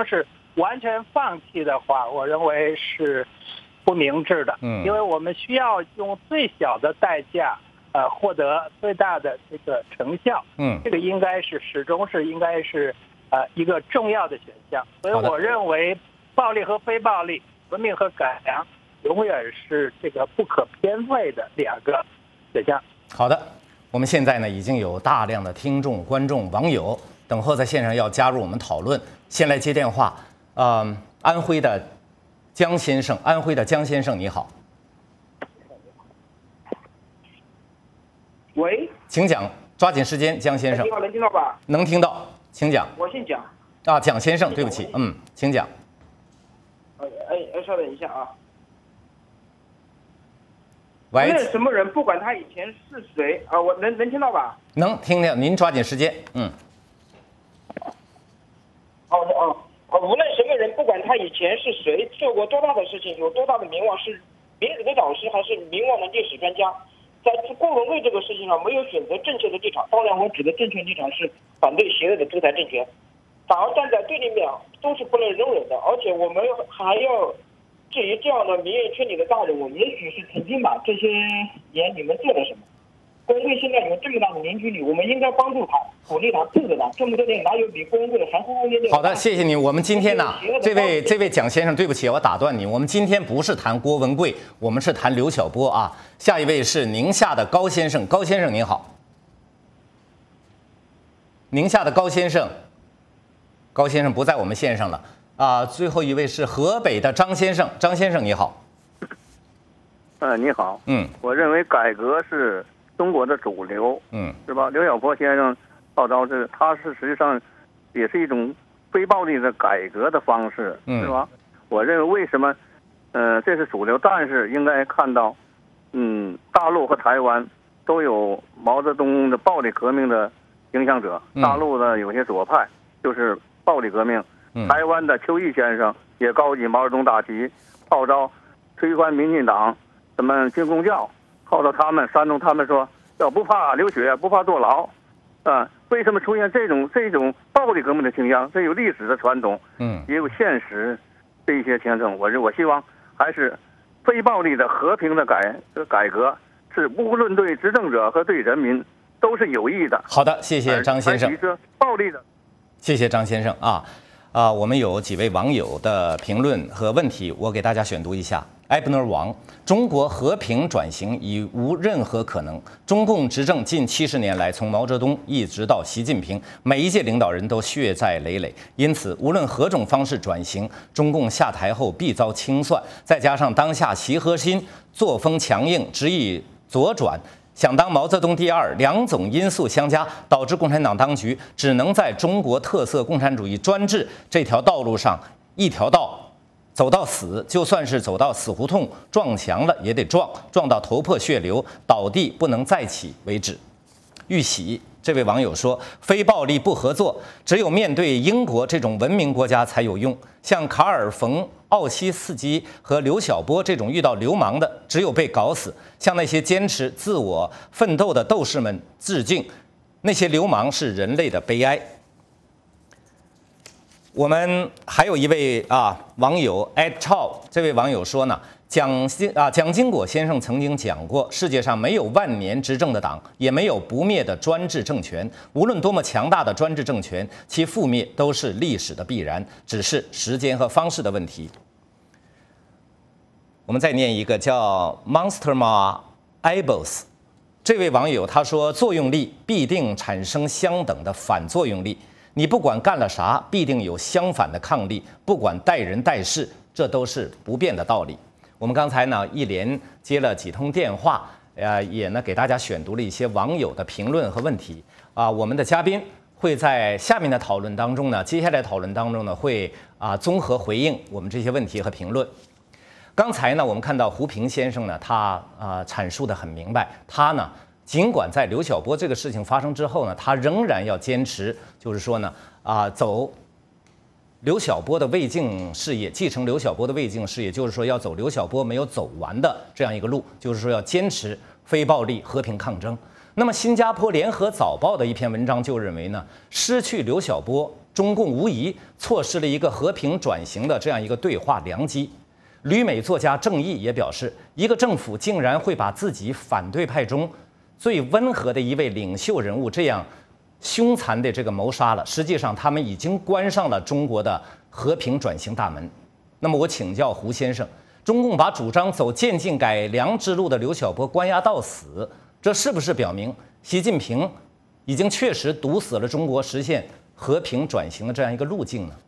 完全放弃的话，我认为是不明智的。 嗯， 因为我们需要用最小的代价，呃，获得最大的这个成效。 嗯， 这个应该是始终是应该是呃一个重要的选项。所以我认为，暴力和非暴力、革命和改良，永远是这个不可偏废的两个选项。 好的，我们现在呢已经有大量的听众、观众、网友等候在线上要加入我们讨论。先来接电话，呃，安徽的江先生，安徽的江先生，你好。 喂， 请讲，抓紧时间，江先生。 你好，能听到吧？ 能听到，请讲。 我姓蒋。 啊，蒋先生，对不起，嗯，请讲。 哎哎，稍等一下啊。 喂。 无论什么人，不管他以前是谁啊，我能能听到吧？ 能听见，您抓紧时间，嗯。 哦哦哦，无论什么人，不管他以前是谁，做过多大的事情，有多大的名望，是民主的导师还是民望的历史专家，在郭文贵这个事情上没有选择正确的立场。当然，我指的正确立场是反对邪恶的独裁政权，反而站在对立面，都是不能容忍的。而且我们还要至于这样的民乐圈里的大人物，也许是曾经吧，这些年你们做了什么？郭文贵现在有这么大的凝聚力，我们应该帮助他、鼓励他、助着他。这么多年哪有比郭文贵的还轰轰烈烈？ 好的，谢谢你。我们今天呢，这位这位蒋先生，对不起，我打断你。我们今天不是谈郭文贵，我们是谈刘晓波啊。下一位是宁夏的高先生，高先生您好。宁夏的高先生，高先生不在我们线上了啊。最后一位是河北的张先生，张先生你好。 呃，你好。 嗯， 我认为改革是中国的主流， 嗯， 是吧？刘晓波先生号召是，他是实际上也是一种非暴力的改革的方式， 嗯， 是吧？我认为为什么，呃，这是主流，但是应该看到，嗯，大陆和台湾都有毛泽东的暴力革命的影响者，大陆的有些左派就是暴力革命， 嗯， 台湾的邱毅先生也高举毛泽东大旗，号召推翻民进党，什么军工教。号召他们煽动他们说要不怕流血，不怕坐牢，啊，为什么出现这种这种暴力革命的倾向？这有历史的传统， 嗯， 也有现实这一些情况。我我希望还是非暴力的和平的改改革，是无论对执政者和对人民都是有益的。 好的，谢谢张先生。 暴力的， 谢谢张先生啊啊，我们有几位网友的评论和问题，我给大家选读一下。埃布诺王，中国和平转型已无任何可能。中共执政近七十年来，从毛泽东一直到习近平，每一届领导人都血债累累。因此，无论何种方式转型，中共下台后必遭清算。再加上当下习核心作风强硬，执意左转，想当毛泽东第二，两种因素相加，导致共产党当局只能在中国特色共产主义专制这条道路上一条道走到死，就算是走到死胡同，撞墙了也得撞，撞到头破血流，倒地不能再起为止。玉玺这位网友说，非暴力不合作，只有面对英国这种文明国家才有用。像卡尔冯奥西斯基和刘晓波这种遇到流氓的，只有被搞死。向那些坚持自我奋斗的斗士们致敬，那些流氓是人类的悲哀。我们还有一位啊网友 at chow 这位网友说呢，蒋啊蒋经国先生曾经讲过，世界上没有万年执政的党，也没有不灭的专制政权。无论多么强大的专制政权，其覆灭都是历史的必然，只是时间和方式的问题。我们再念一个叫 Monsterma Ibos 这位网友他说，作用力必定产生相等的反作用力。你不管干了啥，必定有相反的抗力，不管待人待事，这都是不变的道理。我们刚才呢一连接了几通电话，呃，也呢给大家选读了一些网友的评论和问题啊。我们的嘉宾会在下面的讨论当中呢，接下来讨论当中呢会啊综合回应我们这些问题和评论。刚才呢我们看到胡平先生呢，他啊阐述得很明白，他呢。尽管在刘晓波这个事情发生之后呢，他仍然要坚持，就是说呢，啊，走刘晓波的未竟事业，继承刘晓波的未竟事业，就是说要走刘晓波没有走完的这样一个路，就是说要坚持非暴力和平抗争。那么，新加坡联合早报的一篇文章就认为呢，失去刘晓波中共无疑错失了一个和平转型的这样一个对话良机。旅美作家郑毅也表示，一个政府竟然会把自己反对派中最温和的一位领袖人物这样凶残的这个谋杀了，实际上他们已经关上了中国的和平转型大门。那么我请教胡先生，中共把主张走渐进改良之路的刘晓波关押到死，这是不是表明习近平已经确实堵死了中国实现和平转型的这样一个路径呢？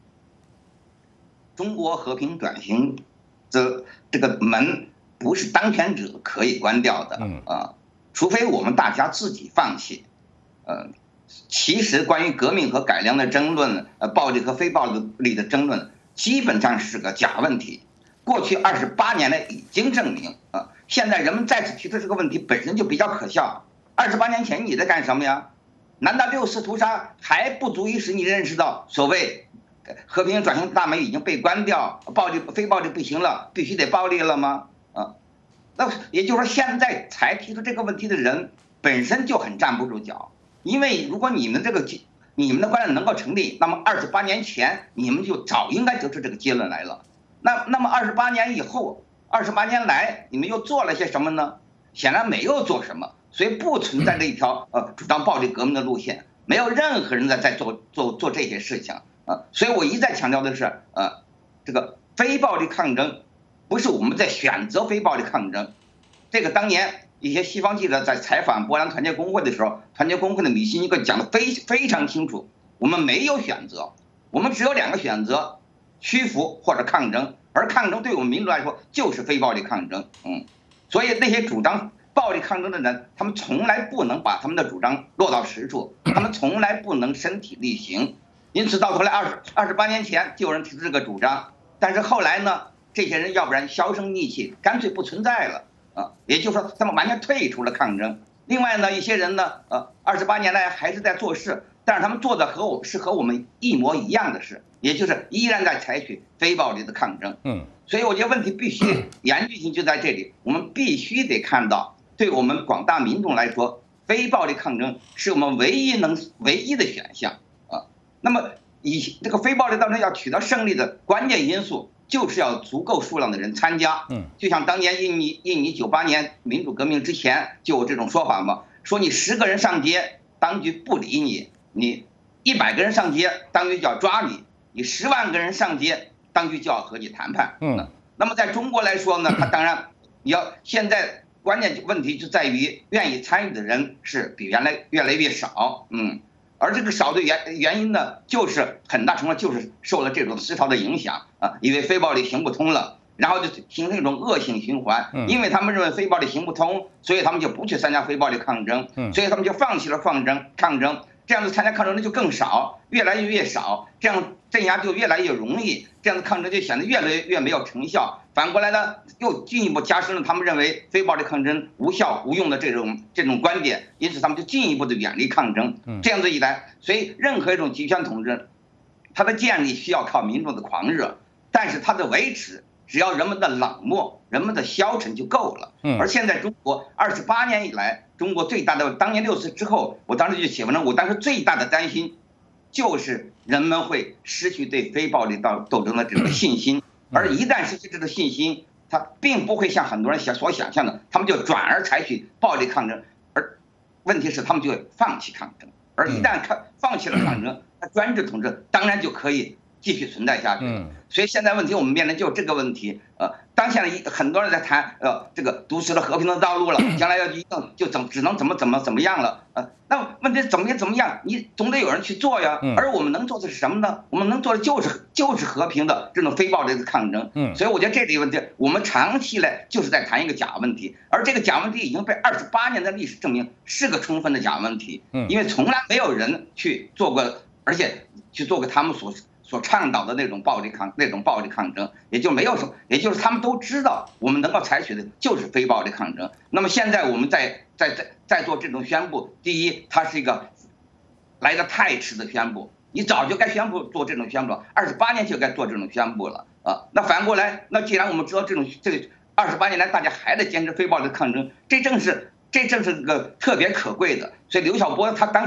中国和平转型这这个门不是当权者可以关掉的，嗯啊，除非我们大家自己放弃。呃，其实关于革命和改良的争论，呃，暴力和非暴力的争论，基本上是个假问题。过去二十八年来已经证明，啊，现在人们再次提出这个问题本身就比较可笑。二十八年前你在干什么呀？难道六四屠杀还不足以使你认识到所谓和平转型大门已经被关掉，暴力非暴力不行了，必须得暴力了吗？啊，那也就是说现在才提出这个问题的人本身就很站不住脚，因为如果你们这个你们的观点能够成立，那么二十八年前你们就早应该得出这个结论来了。那那么二十八年以后，二十八年来你们又做了些什么呢？显然没有做什么，所以不存在这一条呃主张暴力革命的路线，没有任何人在在做做做这些事情。啊，所以我一再强调的是，呃，这个非暴力抗争，不是我们在选择非暴力抗争。这个当年一些西方记者在采访波兰团结工会的时候，团结工会的米西尼克讲得非非常清楚，我们没有选择，我们只有两个选择：屈服或者抗争。而抗争对我们民族来说就是非暴力抗争。嗯，所以那些主张暴力抗争的人，他们从来不能把他们的主张落到实处，他们从来不能身体力行。因此到头来二十二十八年前就有人提出这个主张，但是后来呢，这些人要不然销声匿迹，干脆不存在了啊，也就是说他们完全退出了抗争。另外呢，一些人呢，呃，二十八年来还是在做事，但是他们做的和我是和我们一模一样的事，也就是依然在采取非暴力的抗争。嗯，所以我觉得问题必须严峻性就在这里，我们必须得看到，对我们广大民众来说，非暴力抗争是我们唯一能唯一的选项。那么，以这个非暴力当中要取得胜利的关键因素，就是要足够数量的人参加。嗯，就像当年印尼印尼九八年民主革命之前就有这种说法嘛，说你十个人上街，当局不理你；你一百个人上街，当局就要抓你；你十万个人上街，当局就要和你谈判。嗯，那么在中国来说呢，他当然你要现在关键问题就在于愿意参与的人是比原来越来越少。嗯。而这个少的原原因呢，就是很大程度就是受了这种思潮的影响啊，因为非暴力行不通了，然后就形成一种恶性循环。因为他们认为非暴力行不通，所以他们就不去参加非暴力抗争，所以他们就放弃了抗争抗争，这样子参加抗争的就更少，越来越越少，这样镇压就越来越容易，这样的抗争就显得越来越没有成效。反过来呢，又进一步加深了他们认为非暴力抗争无效无用的这种这种观点，因此他们就进一步的远离抗争。这样子一来，所以任何一种集权统治，它的建立需要靠民众的狂热，但是它的维持只要人们的冷漠、人们的消沉就够了。而现在中国二十八年以来，中国最大的当年六四之后，我当时就写文章，我当时最大的担心就是人们会失去对非暴力斗斗争的这种信心。而一旦失去这个信心，他并不会像很多人想所想象的，他们就转而采取暴力抗争，而问题是他们就会放弃抗争，而一旦抗放弃了抗争，他专制统治当然就可以继续存在下去了。所以现在问题我们面临就这个问题，呃，当下的一很多人在谈，呃，这个堵死了和平的道路了，将来要一定就怎只能怎么怎么怎么样了，呃，那问题怎么也怎么样，你总得有人去做呀。而我们能做的是什么呢？我们能做的就是就是和平的这种非暴力的抗争。嗯，所以我觉得这里问题，我们长期来就是在谈一个假问题，而这个假问题已经被二十八年的历史证明是个充分的假问题。嗯，因为从来没有人去做过，而且去做过他们所。所倡导的那种暴力抗那种暴力抗争，也就没有什么，也就是他们都知道我们能够采取的就是非暴力抗争。那么现在我们在在在在做这种宣布，第一，它是一个来得太迟的宣布，你早就该宣布做这种宣布了，二十八年就该做这种宣布了啊。那反过来，那既然我们知道这种这个二十八年来大家还在坚持非暴力抗争，这正是这正是个特别可贵的。所以刘晓波他当时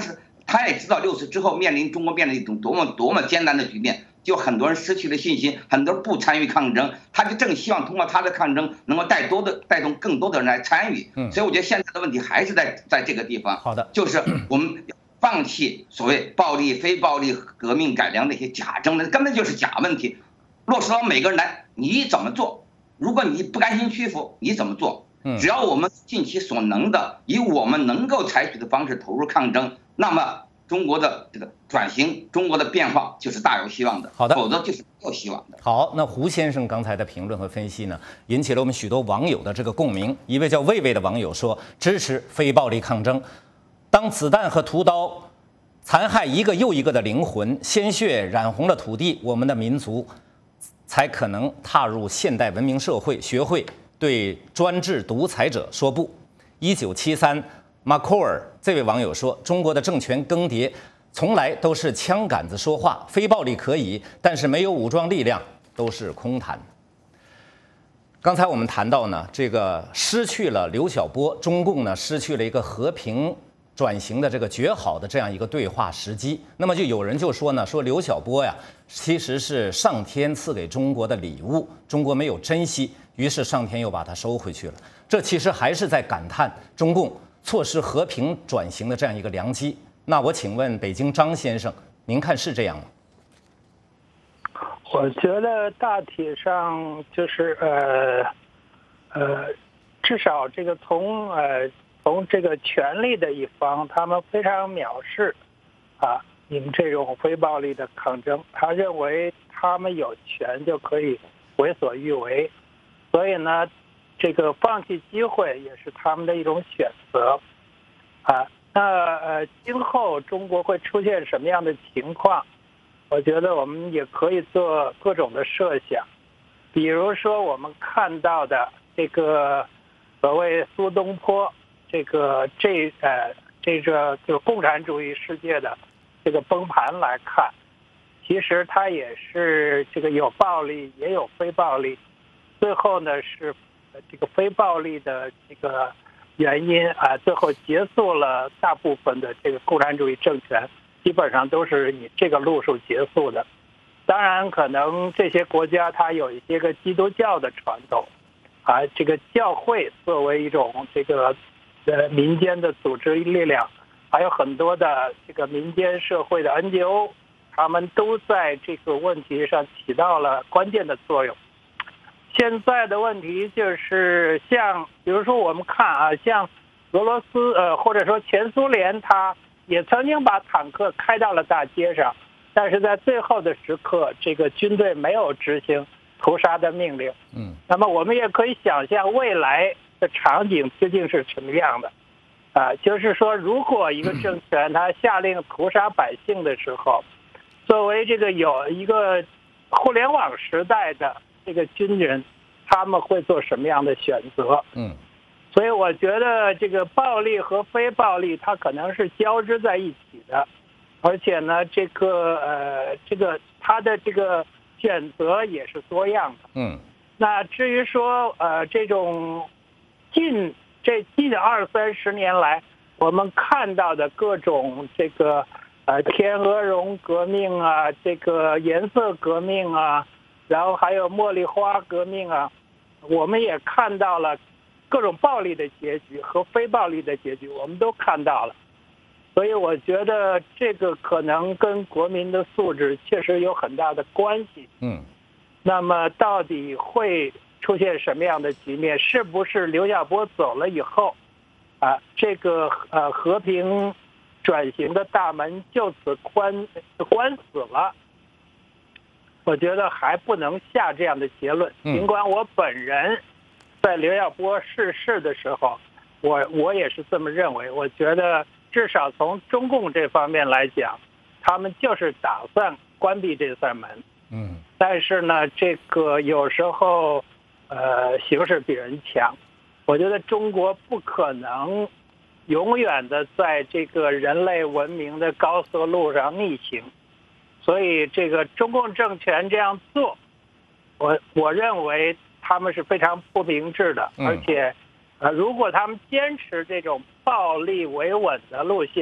他也知道六四之后面临中国面临一种多么多么艰难的局面，就很多人失去了信心，很多人不参与抗争，他就正希望通过他的抗争能够带多的带动更多的人来参与。 嗯， 所以我觉得现在的问题还是在在这个地方。 好的， 就是我们放弃所谓暴力、非暴力、革命改良的一些假争论，根本就是假问题。落实到每个人来，你怎么做？如果你不甘心屈服，你怎么做？只要我们尽其所能的，以我们能够采取的方式投入抗争，那么中国的这个转型，中国的变化就是大有希望的。 好的， 否则就是没有希望的。 好，那胡先生刚才的评论和分析呢，引起了我们许多网友的这个共鸣。一位叫魏魏的网友说，支持非暴力抗争。当子弹和屠刀残害一个又一个的灵魂，鲜血染红了土地，我们的民族才可能踏入现代文明社会，学会对专制独裁者说不。一九七三，马库尔这位网友说，中国的政权更迭从来都是枪杆子说话，非暴力可以，但是没有武装力量都是空谈。刚才我们谈到呢，这个失去了刘晓波，中共呢失去了一个和平转型的这个绝好的这样一个对话时机。那么就有人就说呢，说刘晓波呀，其实是上天赐给中国的礼物，中国没有珍惜，于是上天又把它收回去了。这其实还是在感叹中共错失和平转型的这样一个良机。那我请问北京张先生，您看是这样吗？ 我觉得大体上就是呃呃，至少这个从呃从这个权力的一方，他们非常藐视啊你们这种非暴力的抗争，他认为他们有权就可以为所欲为，所以呢，这个放弃机会也是他们的一种选择啊。那呃，今后中国会出现什么样的情况？我觉得我们也可以做各种的设想，比如说我们看到的这个所谓苏东坡，这个这呃这个就共产主义世界的这个崩盘来看，其实它也是这个有暴力也有非暴力，最后呢是这个非暴力的这个原因啊，最后结束了大部分的这个共产主义政权，基本上都是以这个路数结束的。当然，可能这些国家它有一些个基督教的传统，啊，这个教会作为一种这个呃民间的组织力量，还有很多的这个民间社会的 N G O， 他们都在这个问题上起到了关键的作用。现在的问题就是像，比如说我们看啊，像俄罗斯呃，或者说前苏联，它也曾经把坦克开到了大街上，但是在最后的时刻，这个军队没有执行屠杀的命令。 嗯， 那么我们也可以想象未来的场景究竟是什么样的，啊，就是说，如果一个政权它下令屠杀百姓的时候，作为这个有一个互联网时代的这个军人，他们会做什么样的选择？ 嗯， 所以我觉得这个暴力和非暴力它可能是交织在一起的，而且呢，这个呃，这个它的这个选择也是多样的。 嗯， 那至于说呃这种近这近二三十年来我们看到的各种这个呃天鹅绒革命啊，这个颜色革命啊，然后还有茉莉花革命啊，我们也看到了各种暴力的结局和非暴力的结局，我们都看到了。所以我觉得这个可能跟国民的素质确实有很大的关系。 嗯， 那么到底会出现什么样的局面？是不是刘晓波走了以后，啊，这个呃和平转型的大门就此关关死了？我觉得还不能下这样的结论。尽管我本人在刘晓波逝世的时候，我我也是这么认为。我觉得至少从中共这方面来讲，他们就是打算关闭这扇门。 嗯， 但是呢，这个有时候呃形势比人强。我觉得中国不可能永远的在这个人类文明的高速路上逆行。所以这个中共政权这样做，我我认为他们是非常不明智的，而且，呃，如果他们坚持这种暴力维稳的路线，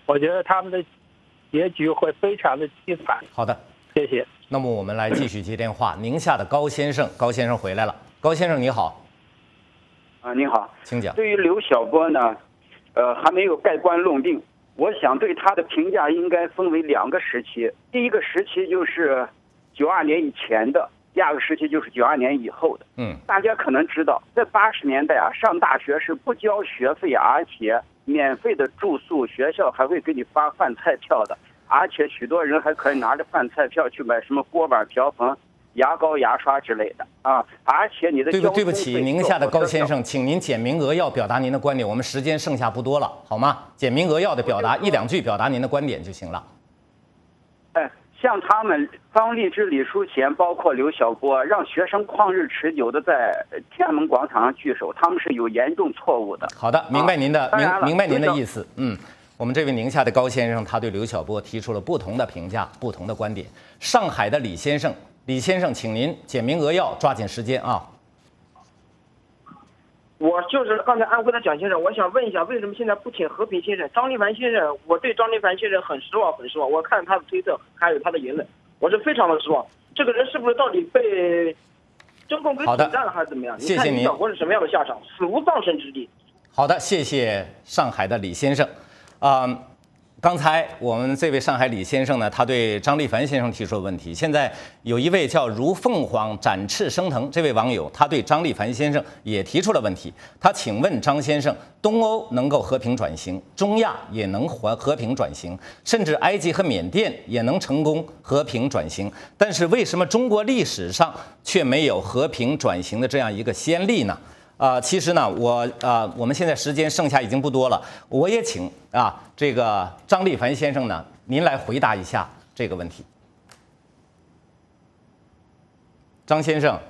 我觉得他们的结局会非常的凄惨。 好的， 谢谢。 那么我们来继续接电话，宁夏的高先生，高先生回来了。高先生你好。 啊，您好， 请讲。 对于刘晓波呢，呃，还没有盖棺论定。我想对他的评价应该分为两个时期，第一个时期就是九二年以前的，第二个时期就是九二年以后的。 嗯， 大家可能知道，在八十年代啊，上大学是不交学费，而且免费的住宿，学校还会给你发饭菜票的，而且许多人还可以拿着饭菜票去买什么锅碗瓢盆、牙膏、牙刷之类的啊！而且你的对不对不起，宁夏的高先生，请您简明扼要表达您的观点。我们时间剩下不多了，好吗？简明扼要的表达一两句，表达您的观点就行了。 哎，像他们方励之、李书贤，包括刘晓波，让学生旷日持久的在天安门广场上聚首，他们是有严重错误的。 好的，明白您的、 啊、 明明白您的意思。嗯，我们这位宁夏的高先生，他对刘晓波提出了不同的评价、不同的观点。上海的李先生。李先生，请您简明扼要，抓紧时间啊！ 我就是刚才安徽的蒋先生，我想问一下，为什么现在不请和平先生？张立凡先生，我对张立凡先生很失望，很失望。我看他的推特，还有他的言论，我是非常的失望。这个人是不是到底被中共给挤占了，还是怎么样？ 谢谢您。 你看李晓波是什么样的下场？死无葬身之地。 好的，谢谢上海的李先生。啊、呃。刚才我们这位上海李先生呢，他对张立凡先生提出了问题。现在有一位叫如凤凰展翅升腾这位网友，他对张立凡先生也提出了问题。他请问张先生，东欧能够和平转型，中亚也能和和平转型，甚至埃及和缅甸也能成功和平转型，但是为什么中国历史上却没有和平转型的这样一个先例呢？啊、呃，其实呢，我啊、呃，我们现在时间剩下已经不多了，我也请啊这个张立凡先生呢，您来回答一下这个问题。张先生，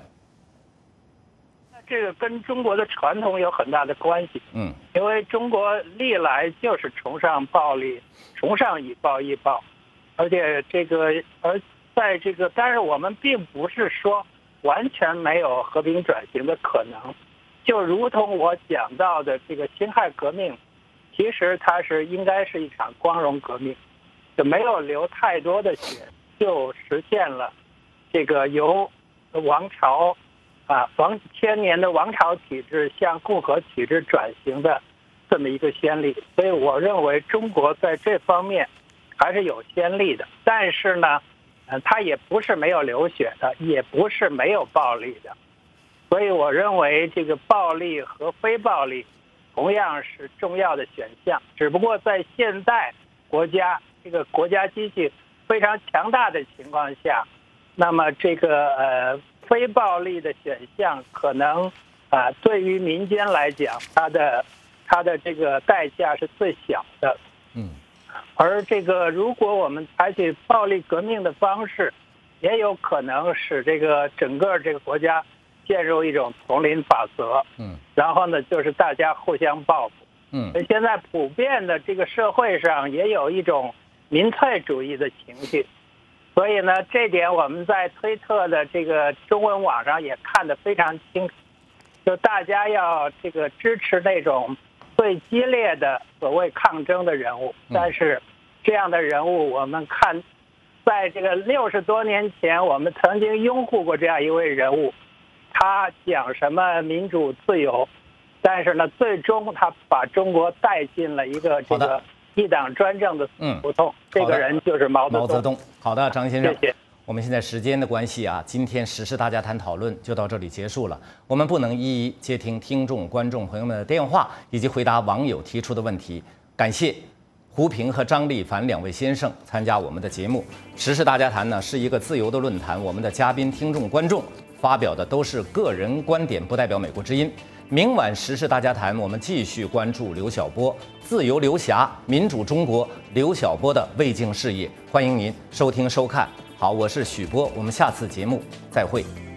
这个跟中国的传统有很大的关系。 嗯， 因为中国历来就是崇尚暴力，崇尚以暴易暴，而且这个而在这个，但是我们并不是说完全没有和平转型的可能。就如同我讲到的这个辛亥革命，其实它是应该是一场光荣革命，就没有流太多的血，就实现了这个由王朝啊王千年的王朝体制向共和体制转型的这么一个先例。所以我认为中国在这方面还是有先例的，但是呢，呃，它也不是没有流血的，也不是没有暴力的。所以我认为这个暴力和非暴力同样是重要的选项，只不过在现代国家这个国家机器非常强大的情况下，那么这个呃非暴力的选项可能啊、呃、对于民间来讲，它的它的这个代价是最小的。 嗯， 而这个如果我们采取暴力革命的方式，也有可能使这个整个这个国家陷入一种丛林法则， 嗯， 然后呢，就是大家互相报复， 嗯， 现在普遍的这个社会上也有一种民粹主义的情绪，所以呢，这点我们在推特的这个中文网上也看得非常清楚，就大家要这个支持那种最激烈的所谓抗争的人物，但是这样的人物，我们看，在这个六十多年前，我们曾经拥护过这样一位人物。他讲什么民主自由，但是呢，最终他把中国带进了一个这个一党专政的胡同。这个人就是毛泽东。 毛泽东。好的，张先生， 谢谢。 我们现在时间的关系啊，今天时事大家谈讨论就到这里结束了。我们不能一一接听听众、观众朋友们的电话，以及回答网友提出的问题。感谢胡平和张立凡两位先生参加我们的节目。时事大家谈呢是一个自由的论坛，我们的嘉宾、听众、观众发表的都是个人观点，不代表美国之音。明晚时事大家谈，我们继续关注刘晓波、自由刘霞、民主中国刘晓波的未竟事业。欢迎您收听收看。好，我是许波，我们下次节目再会。